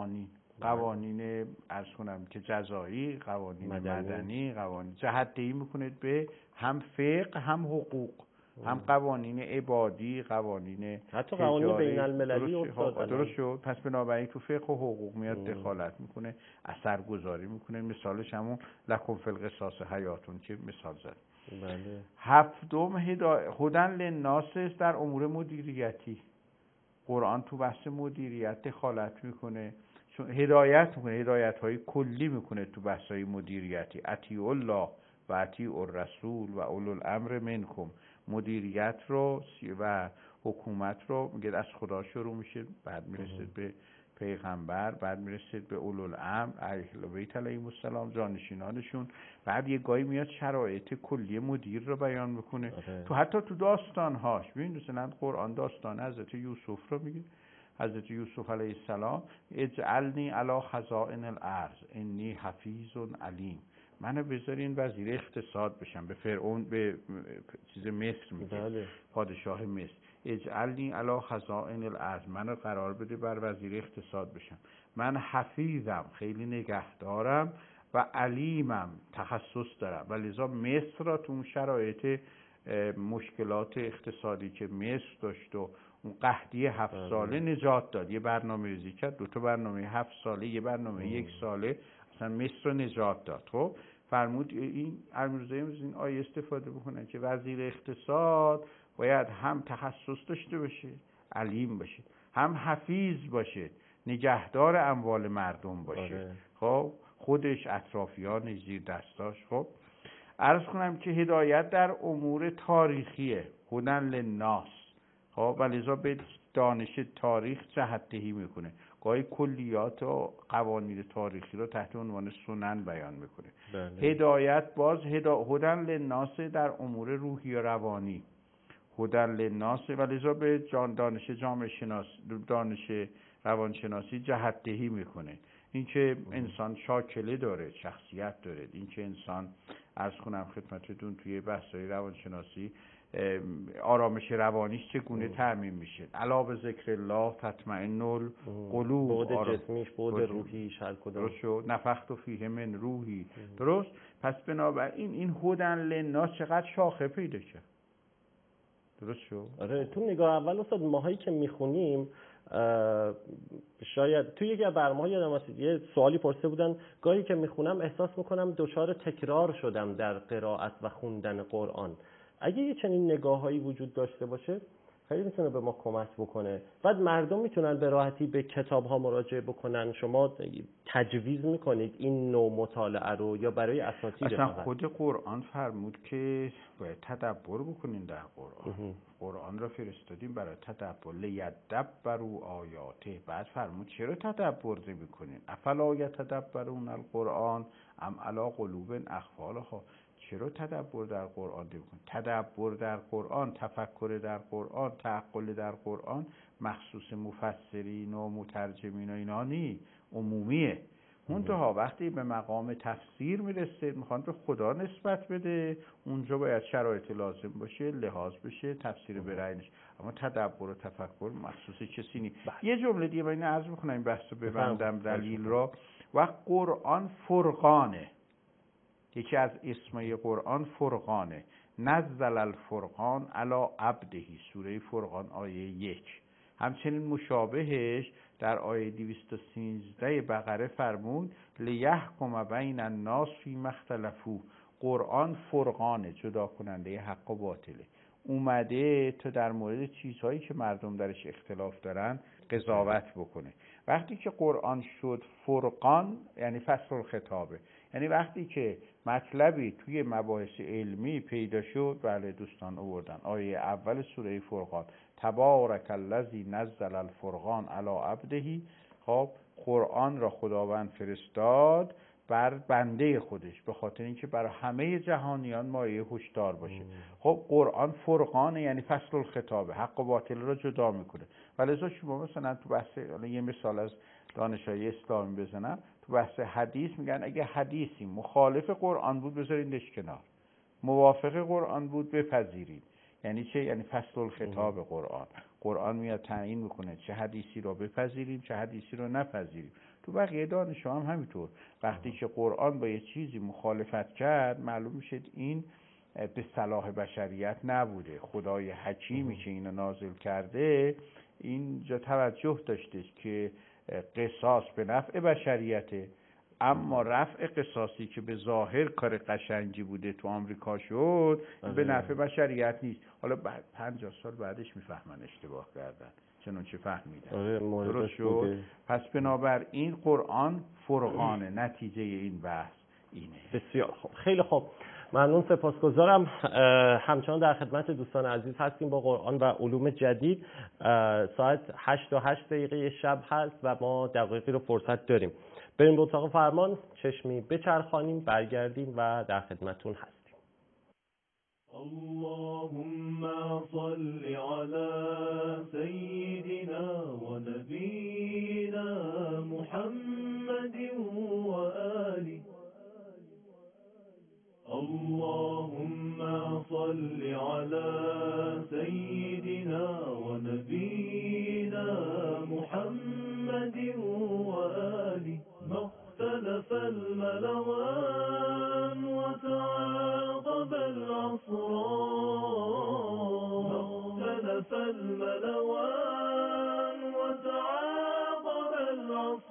قوانین عرض کنم که جزایی، قوانین مدنی، قوانین جهت‌دهی میکنید به هم فقه هم حقوق، هم قوانین عبادی، قوانین حتی قوانین بین المللی. درست شد. پس بنابراین تو فقه و حقوق میاد دخالت میکنه، اثرگذاری میکنه. مثالش همون لکم فی القصاص حیاتون که مثال زد. بله. هفتم هدن للناس در امور مدیریتی. قرآن تو بحث مدیریت دخالت میکنه، چون هدایت میکنه، هدایت‌های کلی میکنه تو بحث‌های مدیریتی. اطیعوا الله و اطیعوا الرسول و اولو الامر منکم. مدیریت رو و حکومت رو میگه از خدا شروع میشه، بعد میرسه به پیغمبر، بعد میرسید به اولوالامر اهل بیت علیهم السلام جانشینانشون، بعد یه گاهی میاد شرایط کلی مدیر رو بیان میکنه. تو حتی تو داستانهاش ببین مثلا قرآن داستان حضرت یوسف رو میگه. حضرت یوسف علیه السلام اجعلنی علی خزائن الارض انی حفیظ علیم، منو بذارین وزیر اقتصاد بشم. به فرعون، به چیز مصر میگه، پادشاه مصر. اجعلنی علی خزائن الارض، منو قرار بده بر وزیر اقتصاد بشم. من حفیظم، خیلی نگهدارم، و علیمم، تخصص دارم. و لذا مصر را تو اون شرایط مشکلات اقتصادی که مصر داشت و اون قحطی 7 ساله نجات داد. یه برنامه ریزی کرد، 2 تا برنامه 7 ساله، یه برنامه 1 ساله، مثلا مصر رو نجات داد. خب فرمود این امروزه این آیه استفاده بکنن که وزیر اقتصاد باید هم تخصص داشته باشه، علیم باشه، هم حفیظ باشه، نگهدار اموال مردم باشه. خب خودش، اطرافیان زیر دستاش. خب عرض کنم که هدایت در امور تاریخیه، هدن للناس. خب ولذا به دانش تاریخ جهت‌دهی میکنه. گاهی کلیات و قوانین تاریخی رو تحت عنوان سنن بیان میکنه. بله. هدایت باز هدن للناس در امور روحی و روانی، هدن للناس، و لذا به دانش جامعه شناسی، دانش روانشناسی جهت‌دهی میکنه. اینکه انسان شاکله داره، شخصیت داره، اینکه انسان عرض کنم خدمتتون توی بحث‌های روانشناسی آرامش روانیش چگونه تامین میشه. علا به ذکر الله تطمئن القلوب، بعد جسمیش، بعد روحیش، هر کدوم. درست شد. نفخت فیه من روحی. درست. پس بنابراین این هدن للناس چقدر شاخه پیدا کرد. درست شد. آره، تو نگاه اول استاد ماهایی که میخونیم شاید توی یکی از برنامه‌ها یادم هست یه سوالی پرسیده بودن، گاهی که میخونم احساس میکنم دچار تکرار شدم در قرائت و خوندن قرآن. اگه یه چنین نگاهایی وجود داشته باشه خیلی میتونه به ما کمک بکنه. بعد مردم میتونن به راحتی به کتاب‌ها مراجعه بکنن. شما تجویز میکنید این نوع مطالعه رو یا برای اساتید؟ اصلا خود قرآن فرمود که باید تدبر بکنین در قرآن. قرآن را فرستادیم برای تدبر، لیدبروا آیاته. بعد فرمود چرا تدبر نمی‌کنین؟ افلا یتدبرون القرآن ام علی قلوب اقفالها. چرا تدبر در قرآن نمی‌کنین؟ تدبر در قرآن، تفکر در قرآن، تعقل در قرآن مخصوص مفسرین و مترجمین و اینا نی، عمومیه. منتها وقتی به مقام تفسیر میرسه، میخوان به خدا نسبت بده، اونجا باید شرایط لازم باشه، لحاظ بشه، تفسیر برایش. اما تدبر و تفکر مخصوص کسی نیست. یه جمله دیگه باید عرض بکنم این بحث رو ببندم دلیل را. و قرآن فرقانه، یکی از اسمای قرآن فرقانه. نزل الفرقان علی عبدهی، سوره فرقان آیه 1. همچنین مشابهش در آیه 213 بقره فرمود لیحکم بین الناس فیما اختلفوا. قرآن فرقانه، جدا کننده حق و باطله، اومده تا در مورد چیزهایی که مردم درش اختلاف دارن قضاوت بکنه. وقتی که قرآن شد فرقان یعنی فصل الخطابه، یعنی وقتی که مطلبی توی مباحث علمی پیدا شد، بله دوستان آوردن آیه اول سوره فرقان، تبارک الذی نزل الفرقان علی عبده. خب قرآن را خداوند فرستاد بر بنده خودش به خاطر اینکه برای همه جهانیان مایه هشدار باشه. خب قرآن فرقانه یعنی فصل الخطابه، حق و باطل را جدا میکنه. ولذا شما مثلا تو بحث، یه مثال از دانشای اسلامی بزنم، تو بحث حدیث میگن اگه حدیثی مخالف قرآن بود بذارینش کنار، موافق قرآن بود بپذیرید. یعنی چه؟ یعنی فصل الخطاب قرآن. قرآن میاد تعیین میکنه چه حدیثی رو بپذیریم چه حدیثی رو نپذیریم. تو بقیه دانش هم همینطور. وقتی که قرآن با یه چیزی مخالفت کرد معلوم میشه این به صلاح بشریت نبوده. خدای حکیمی که اینو نازل کرده اینجا توجه داشته که قصاص به نفع بشریته، اما رفع قصاصی که به ظاهر کار قشنگی بوده تو آمریکا شد به نفع بشریت نیست. حالا بعد 50 سال بعدش میفهمن اشتباه کردن، چنانچه فهمیدن. درست شد. پس بنابراین قرآن فرقانه، نتیجه این بحث اینه. بسیار خوب، خیلی خوب، ممنون، سپاسگزارم. همچنان در خدمت دوستان عزیز هستیم با قرآن و علوم جدید. ساعت 8:08 شب هست و ما دقایقی رو فرصت داریم. بریم به اتاق فرمان، چشمی بچرخانیم، برگردیم و در خدمتون هستیم. اللهم صل على سيدنا ونبينا محمد وآله. اللهم صل على سيدنا ونبينا محمد وآله. ما اختلف الملوان وتعاقب العصران، ما اختلف الملوان وتعاقب العصران.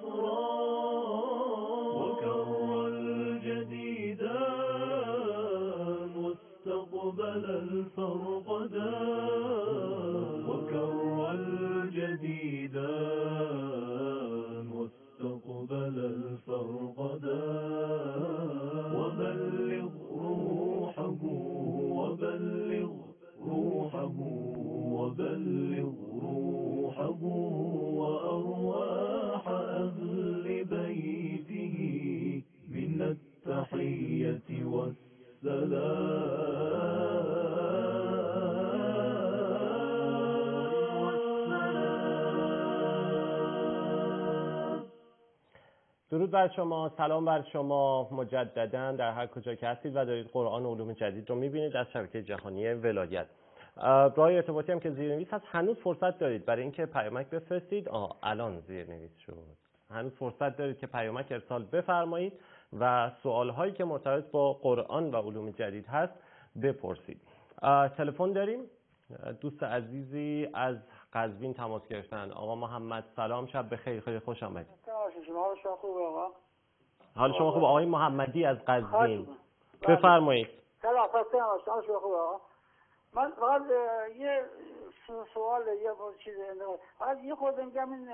درود بر شما، سلام بر شما مجددا در هر کجا که هستید و دارید قرآن و علوم جدید رو میبینید از شبکه جهانی ولایت. راه ارتباطی هم که زیرنویس هست، هنوز فرصت دارید برای اینکه پیامک بفرستید. الان زیرنویس شد. هنوز فرصت دارید که پیامک ارسال بفرمایید و سوالهایی که مرتبط با قرآن و علوم جدید هست بپرسید. تلفن داریم. دوست عزیزی از قزوین تماس گرفتن. آقا محمد سلام، شب بخیر، خیلی خوش آمدید. حال شما خوبه آقا؟ حال شما خوبه آقای محمدی از قزوین. بفرمایید. سلام، حال شما خوبه آقا؟ من فقط یه سوال یه چیز فقط یه خورده میگم این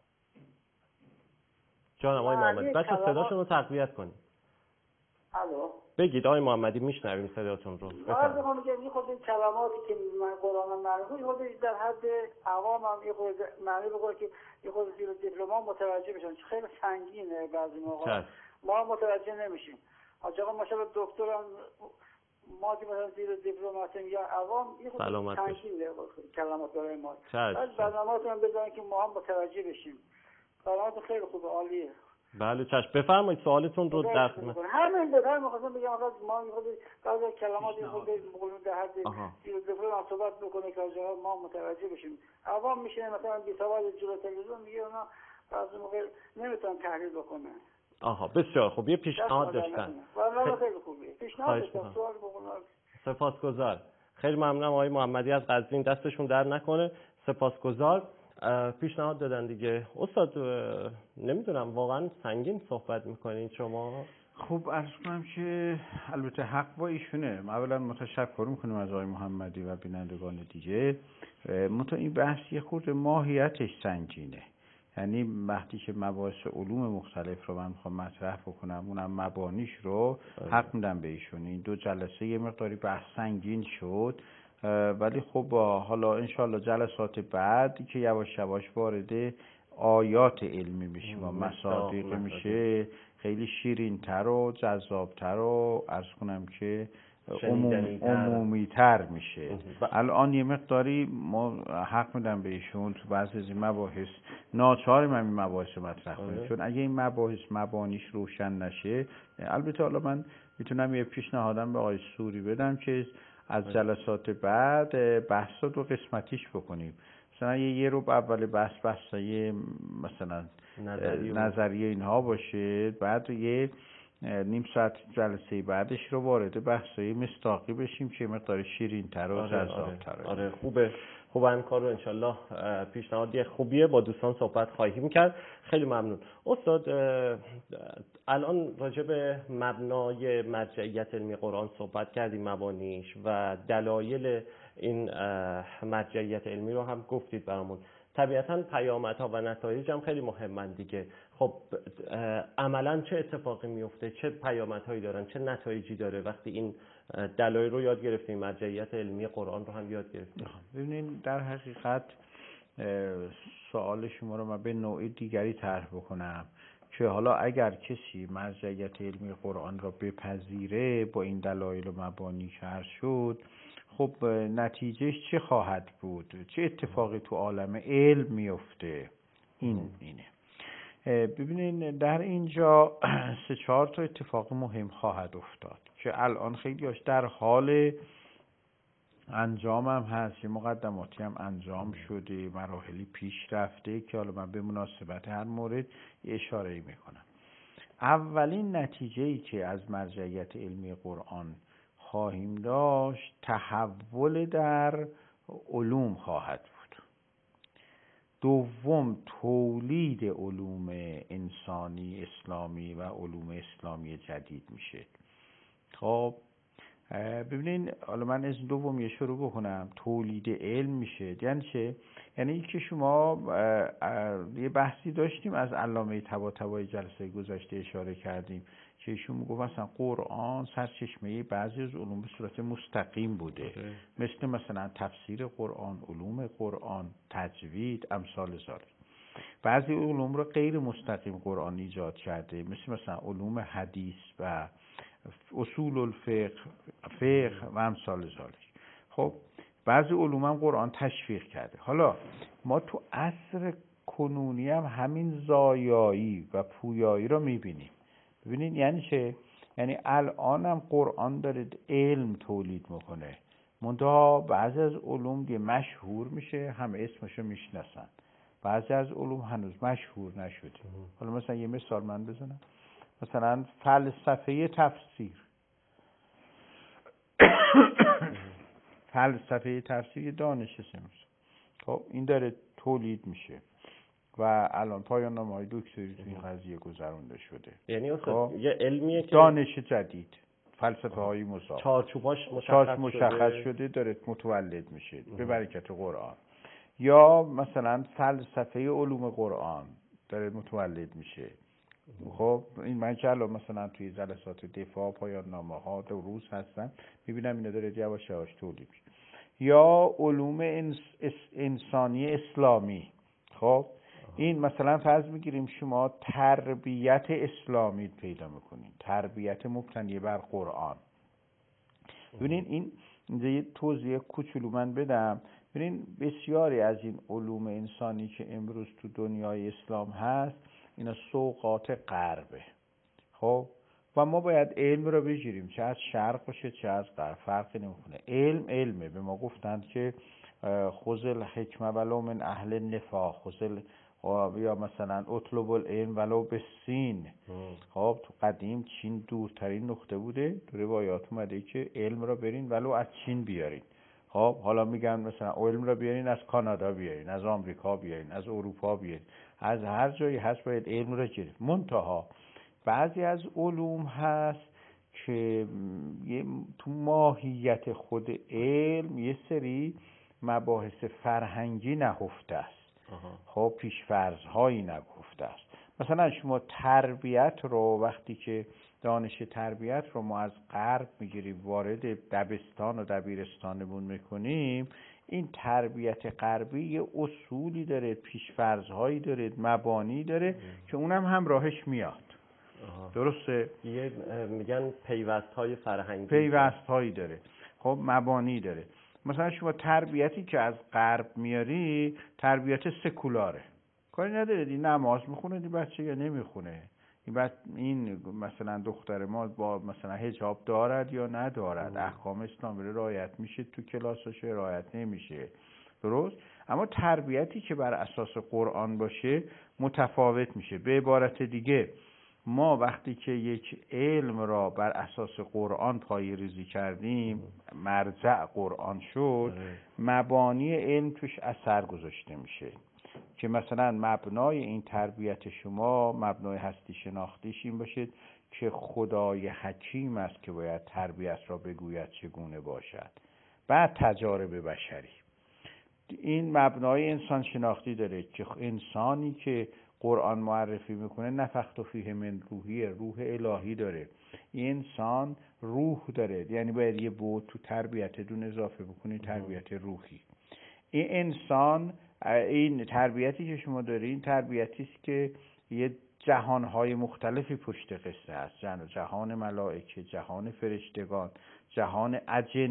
جانم آقای محمدی، بچه صداشون رو تقویت کنید. الو، بگید آقای محمدی، میشنویم صداتون رو. بفرمایید. من میگم یه خورده کلماتی که من قرآن معرفی یه خورده در حد عوامم یه خورده معنی بگه که یه خورده زیر دیپلم متوجه بشن، خیلی سنگینه بعضی موقع ما متوجه نمیشیم. آقا ماشاءالله دکترم، ما که مثلا زیر دیپلم هستیم یا عوام یه خورده سنگینه کلمات برای ما. از برنامه‌تون بذارین که ما هم متوجه بشیم. برنامه‌تون خیلی خوبه، عالیه. بله چشم، بفرمایید سوالتون رو در خدمت. همین بود، همین می‌خواستم بگم ما خود بعضی کلمات خود در حد زیر دیپلم صحبت بکنه که ما متوجه بشیم. عوام میشه مثلا بی سواد جلوی تلویزیون میگه اونا بعضی موقع نمیتونن تحلیل بکنن. بسیار خوب. یه پیشنهاد داشتن. خیلی خوبه. پیشنهاد داشتن، سوال بکنم. سپاسگزار. خیلی ممنونم آقای محمدی از قزوین، دستشون در نکنه. سپاسگزار. پیشنهاد دادن دیگه. استاد نمیدونم واقعا سنگین صحبت میکنین شما. خب عرض کنم که البته حق با ایشونه. اولا متشکر میکنیم از آقای محمدی و بینندگان دیگه. این بحث یه خورده ماهیتش سنگینه. یعنی وقتی که مباحث علوم مختلف رو من میخوام مطرح بکنم، اونم مبانیش رو حق میدم به ایشون. این 2 جلسه یه مقداری بحث سنگین شد، ولی خب حالا انشالله جلسات بعد که یواش یواش وارد آیات علمی میشیم و مصادیق میشه، خیلی شیرین‌تر و جذاب‌تر و عرض کنم که عمومی‌تر میشه. الان یه مقداری ما حق میدم به ایشون تو بعضی از این مباحث ناچاریم این مباحث مطرح کنیم، چون اگه این مباحث مبانیش روشن نشه، البته حالا من میتونم یه پیشنهادم به آقای سوری بدم که از جلسات بعد بحثا 2 قسمتیش بکنیم. مثلا یه رو اول بحثای مثلا نظریه اینها باشه، بعد یه نیم ساعت جلسه بعدش رو وارد بحثای مصداقی بشیم که مقدار شیرین‌تر و جذاب‌تر. خوبه این کار رو انشالله پیشنهادی خوبیه، با دوستان صحبت خواهیم کرد. خیلی ممنون. استاد الان راجع به مبنای مرجعیت علمی قرآن صحبت کردیم، مبانیش و دلایل این مرجعیت علمی رو هم گفتید برامون. طبیعتاً پیامدها و نتایج هم خیلی مهمن دیگه. خب عملاً چه اتفاقی میفته، چه پیامدهایی دارن، چه نتایجی داره وقتی این دلایل رو یاد گرفتیم، مرجعیت علمی قرآن رو هم یاد گرفتیم؟ ببینید در حقیقت سوال شما رو من به نوع دیگری طرح بکنم که حالا اگر کسی مرجعیت علمی قرآن را بپذیره با این دلایل و مبانی که عرض شد، خب نتیجهش چه خواهد بود؟ چه اتفاقی تو عالم علم میفته؟ اینه. ببینین در اینجا 3-4 تا اتفاق مهم خواهد افتاد که الان خیلیاش در حال انجام هم هست، یه مقدماتی هم انجام شده، مراحلی پیش رفته که حالا من به مناسبت هر مورد اشاره‌ای میکنم. اولین نتیجه‌ای که از مرجعیت علمی قرآن خواهیم داشت، تحول در علوم خواهد بود. دوم، تولید علوم انسانی اسلامی و علوم اسلامی جدید میشه. خب ببینین حالا من از دومی شروع بکنم. تولید علم میشه یعنی چه؟ یعنی که شما یه بحثی داشتیم از علامه طباطبایی جلسه گذشته اشاره کردیم که ایشون میگفت مثلا قرآن سرچشمه بعضی از علوم به صورت مستقیم بوده، مثلا تفسیر قرآن، علوم قرآن، تجوید، امثال ذالک. بعضی علوم رو غیر مستقیم قرآن ایجاد کرده، مثلا علوم حدیث و اصول الفقه و امثال ذالک. خب بعضی علوم هم قرآن تشویق کرده. حالا ما تو عصر کنونی هم همین زایایی و پویایی رو میبینیم. ببینید یعنی چه؟ یعنی الان هم قرآن داره علم تولید میکنه، منتها بعضی از علوم دیگه مشهور میشه، همه اسمشو میشناسن، بعضی از علوم هنوز مشهور نشده. حالا مثلا یه مثال من بزنم، مثلا فلسفه تفسیر. فلسفه تفسیر دانش سمس، خب این داره تولید میشه و الان پایان نامه‌های دکتری تو این قضیه گذرونده شده. یعنی اصلا یه علمیه که دانش جدید، فلسفه های مضاف، چارچوباش مشخص شده داره متولد میشه به برکت قرآن. یا مثلا فلسفه علوم قرآن داره متولد میشه. خب این من که الان مثلا توی جلسات دفاع پایان نامه‌ها روز هستم، میبینم اینا داره یواش یواش تولید میشه. یا علوم انسانی اسلامی. خب این مثلا فرض میگیریم شما تربیت اسلامی پیدا میکنین، تربیت مبتنی بر قرآن. ببینین این یه توضیح کوچولو من بدم. ببینین بسیاری از این علوم انسانی که امروز تو دنیای اسلام هست اینا سوغات غربه. خب و ما باید علم رو بگیریم، چه از شرق باشه چه از غرب، فرقی نمیکنه. علمه. به ما گفتند که خذل حکمه ولو من اهل نفاق، خذل یا مثلا اطلب العلم ولو به سین. خب تو قدیم چین دورترین نقطه بوده، تو روایات اومده که علم رو برین ولو از چین بیارین. خب حالا میگن مثلا علم رو بیارین از کانادا بیارین، از آمریکا بیارین، از اروپا بیارین، از هر جایی هست باید علم رو گرفت. منتها بعضی از علوم هست که تو ماهیت خود علم یه سری مباحث فرهنگی نهفته است. خب پیش‌فرض‌هایی نگفته است. مثلا شما تربیت رو وقتی که دانش تربیت رو ما از غرب میگیریم وارد دبستان و دبیرستانمون میکنیم، این تربیت غربی یه اصولی داره، پیش‌فرض‌هایی داره، مبانی داره که اونم همراهش میاد. درسته؟ یه میگن پیوست‌های فرهنگی، پیوست‌هایی داره، خب مبانی داره. مثلا شما تربیتی که از غرب میاری تربیت سکولاره، کاری نداره این نماز میخونه این بچه یا نمیخونه، این مثلا دختر ما با مثلا حجاب دارد یا ندارد، احکام اسلامی رو رعایت میشه تو کلاسش، رعایت نمیشه. درست؟ اما تربیتی که بر اساس قرآن باشه متفاوت میشه. به عبارت دیگه ما وقتی که یک علم را بر اساس قرآن پایه‌ریزی کردیم، مرجع قرآن شد، مبانی علم توش اثر گذاشته میشه که مثلا مبنای این تربیت شما، مبنای هستی شناختیش این باشد که خدای حکیم است که باید تربیت را بگوید چگونه باشد. بعد تجارب بشری. این مبنای انسان شناختی داره که انسانی که قرآن معرفی میکنه نفخت فیه من روحی، روح الهی داره. این انسان روح داره، یعنی باید یه بود تو تربیتتون اضافه بکنی، تربیت روحی. این انسان، این تربیتی که شما دارین تربیتی است که یه جهانهای مختلفی پشت قصه هست، جهان ملائکه، جهان فرشتگان، جهان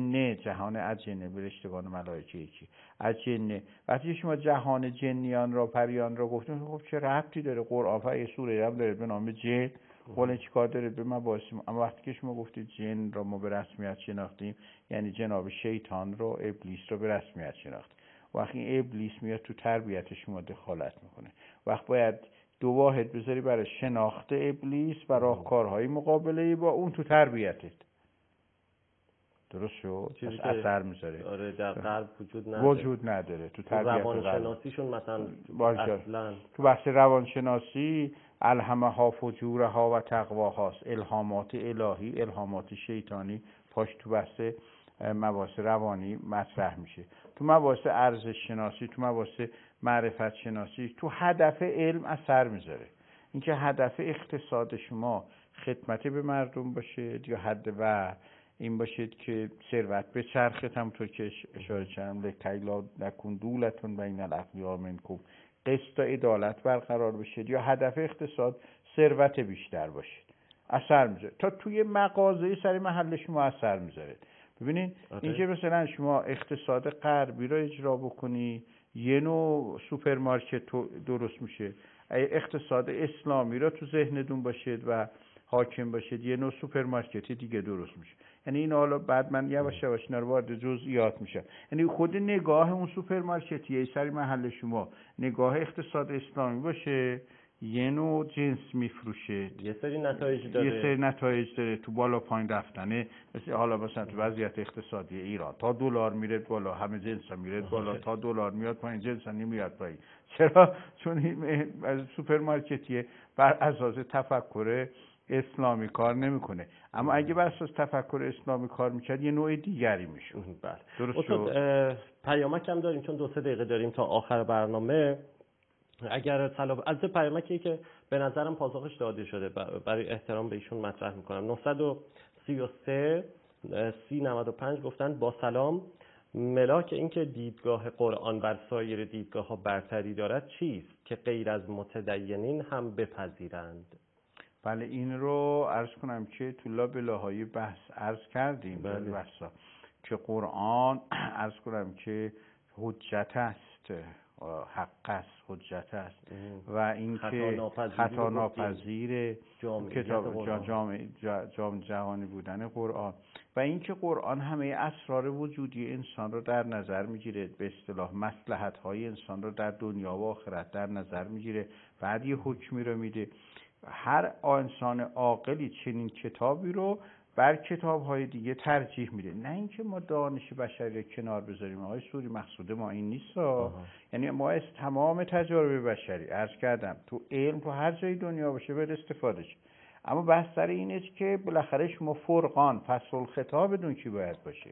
اجنه فرشتگان ملائکه یکی اجنه. وقتی شما جهان جنیان را پریان را گفتیم، خب چه ربطی داره؟ قرآن یه سوره هم داره به نام جن، قول چیکار داره به ما باسیم؟ اما وقتی که شما گفتید جن را ما به رسمیت شناختیم، یعنی جناب شیطان رو، ابلیس رو به رسمیت شناختیم. وقتی این ابلیس میاد تو تربیت شما دخالت میکنه، وقت باید دو واحد بذاری برای شناخت ابلیس و راهکارهای مقابله با اون تو تربیتت. درست شد؟ اثر میذاره. آره در غرب وجود نداره تو تربیت روانشناسیشون مثلا اصلا تو بحث روانشناسی الهمها فجورها و تقواهاست، الهامات الهی، الهامات شیطانی پاش تو بحث مباحث روانی مطرح میشه. تو مباحث ارزش شناسی، تو مباحث معرفت شناسی، تو هدف علم اثر میذاره. اینکه هدف اقتصاد شما خدمت به مردم باشه یا حد و این باشید که ثروت به چرخه، همونطور که اشاره کردم لکی لا نکون دولتون بین الاغنیاء منکم، قسط و عدالت برقرار بشه، یا هدف اقتصاد ثروت بیشتر باشه، اثر میذاره. تا توی مغازه سر محل شما اثر میذاره. ببینین اینکه مثلا شما اقتصاد غربی رو اجرا بکنی یه نوع سوپرمارکت درست میشه. اقتصاد اسلامی را تو ذهنتون باشید و حاکم باشید، یه نوع سوپرمارکت دیگه درست میشه. یعنی این حالا بعد من یواش یواش اینا رو وارد جزئیات میشه. یعنی خود نگاه اون سوپرمارکتیه سری محل شما نگاه اقتصاد اسلامی باشه، یه نوع جنس میفروشه، یه سری نتایج داره تو بالا پایین رفتنه. حالا مثلا تو وضعیت اقتصادی ایران تا دلار میره بالا همه جنسا میره بالا، تا دلار میاد پایین جنسا نمیاد پایین. چرا؟ چون این سوپرمارکتیه بر اساس تفکر اسلامی کار نمیکنه. اما اگه بر اساس تفکر اسلامی کار میکرد یه نوع دیگری میشد. بله. درست شد. پیامک هم داریم چون 2-3 دقیقه داریم تا آخر برنامه. اگر از پیامکی که به نظرم پاسخش داده شده برای احترام به ایشون مطرح میکنم. 933 3095 گفتن با سلام، ملاک اینکه دیدگاه قرآن بر سایر دیدگاه ها برتری دارد چیست که غیر از متدینین هم بپذیرند؟ بله این رو عرض کنم که طولا بلاهای بحث عرض کردیم. بله. بحثا که قرآن عرض کنم که حجت است، حق است، حجت است و این که خطا ناپذیر کتاب جام جهانی بودن قرآن و این که قرآن همه اسرار وجودی انسان رو در نظر میگیره، به اصطلاح مصلحت های انسان رو در دنیا و آخرت در نظر میگیره، بعد یه حکمی رو میده. هر انسان عاقلی چنین کتابی رو بر کتاب‌های دیگه ترجیح میده، نه اینکه ما دانش بشری کنار بذاریم. آقای سوری مقصود ما این نیست. یعنی ما از تمام تجارب بشری عرض کردم تو علم تو هر جای دنیا باشه باید استفاده شه. اما بحث سر این است که بالاخره شما فرقان فصل الخطاب بدون چی باید باشه.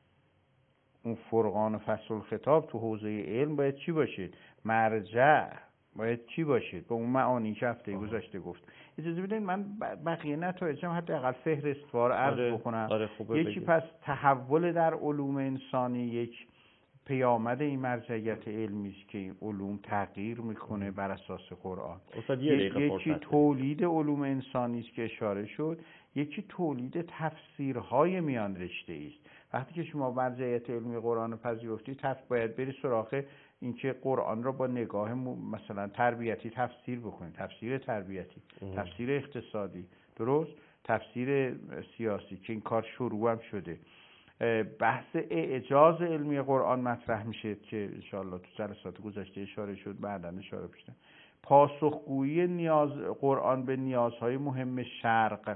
اون فرقان فصل الخطاب تو حوزه علم باید چی باشه؟ مرجع باید چی باشید؟ به اون معانی که هفته گذشته گفت. اجازه بدین من بقیه نتایجم حداقل فهرستوار عرض بکنم. یکی پس تحول در علوم انسانی یک پیامد این مرجعیت علمی است که این علوم تغییر میکنه بر اساس قرآن. یکی تولید علوم انسانی است که اشاره شد، یکی تولید تفسیرهای میان رشته است. وقتی که شما مرجعیت علمی قرآن رو پذیرفتید باید بری سراغ اینکه قرآن را با نگاه مثلا تربیتی تفسیر بکنید، تفسیر تربیتی، تفسیر اقتصادی، درست، تفسیر سیاسی که این کار شروع هم شده. بحث اعجاز علمی قرآن مطرح میشه که انشاءالله تو جلسات گذشته اشاره شد، بعداً اشاره بشه. پاسخگویی قرآن به نیازهای مهم شرق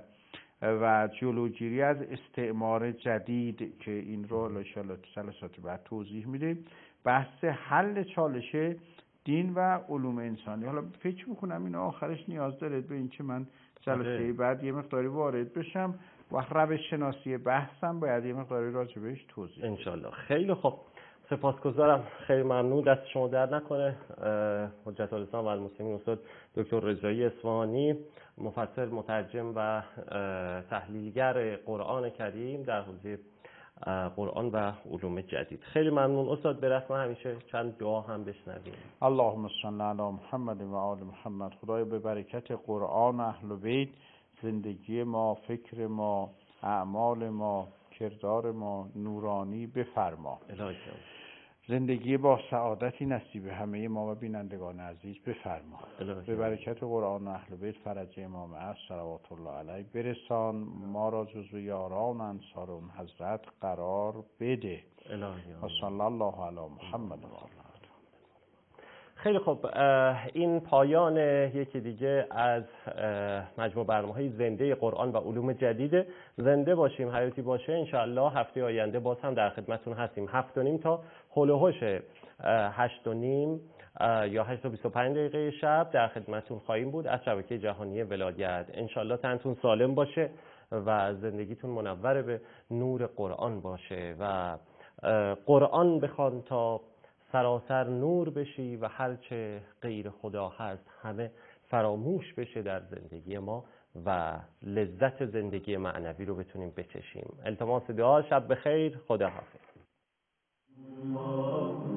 و جلوگیری از استعمار جدید که این رو انشاءالله تو جلسات بعد توضیح میدیم. بحث حل چالش دین و علوم انسانی. حالا فکر میکنم این آخرش نیاز داره به این که من جلسه بعد یه مقداری وارد بشم و روش شناسی بحثم باید یه مقداری راجبش توضیح انشالله. خیلی خوب، سپاسگزارم، خیلی ممنون، دست شما درد نکنه. حجت الاسلام و المسلمین استاد دکتر رضایی اصفهانی، مفسر، مترجم و تحلیلگر قرآن کریم در حوزه قرآن و علوم جدید. خیلی ممنون استاد. به رسم همیشه چند دعا هم بشنویم. اللهم صل علی محمد و آل محمد. خدای به برکت قرآن و اهل بیت زندگی ما، فکر ما، اعمال ما، کردار ما نورانی بفرما. الهی زندگی با سعادتی نصیب همه ما و بینندگان عزیز بفرما. به برکت قرآن و اهل بیت فرج امام عصر صلوات الله علیه برسان. ما را جزو یاران انصار اون حضرت قرار بده. و صلی الله علی محمد و آله. خیلی خوب، این پایان یکی دیگه از مجموع برنامه‌های زنده قرآن و علوم جدید. زنده باشیم، حیاتی باشه. انشاءالله هفته آینده باز هم در خدمتتون هستیم. 7:30 تا هول و هوش 8:30 یا 8:25 دقیقه شب در خدمتتون خواهیم بود از شبکه جهانی ولایت. انشاءالله تنتون سالم باشه و زندگیتون منور به نور قرآن باشه و قرآن بخوان تا سراسر نور بشی و هرچه غیر خدا هست همه فراموش بشه در زندگی ما و لذت زندگی معنوی رو بتونیم بچشیم. التماس دعا. شب بخیر. خدا حافظ.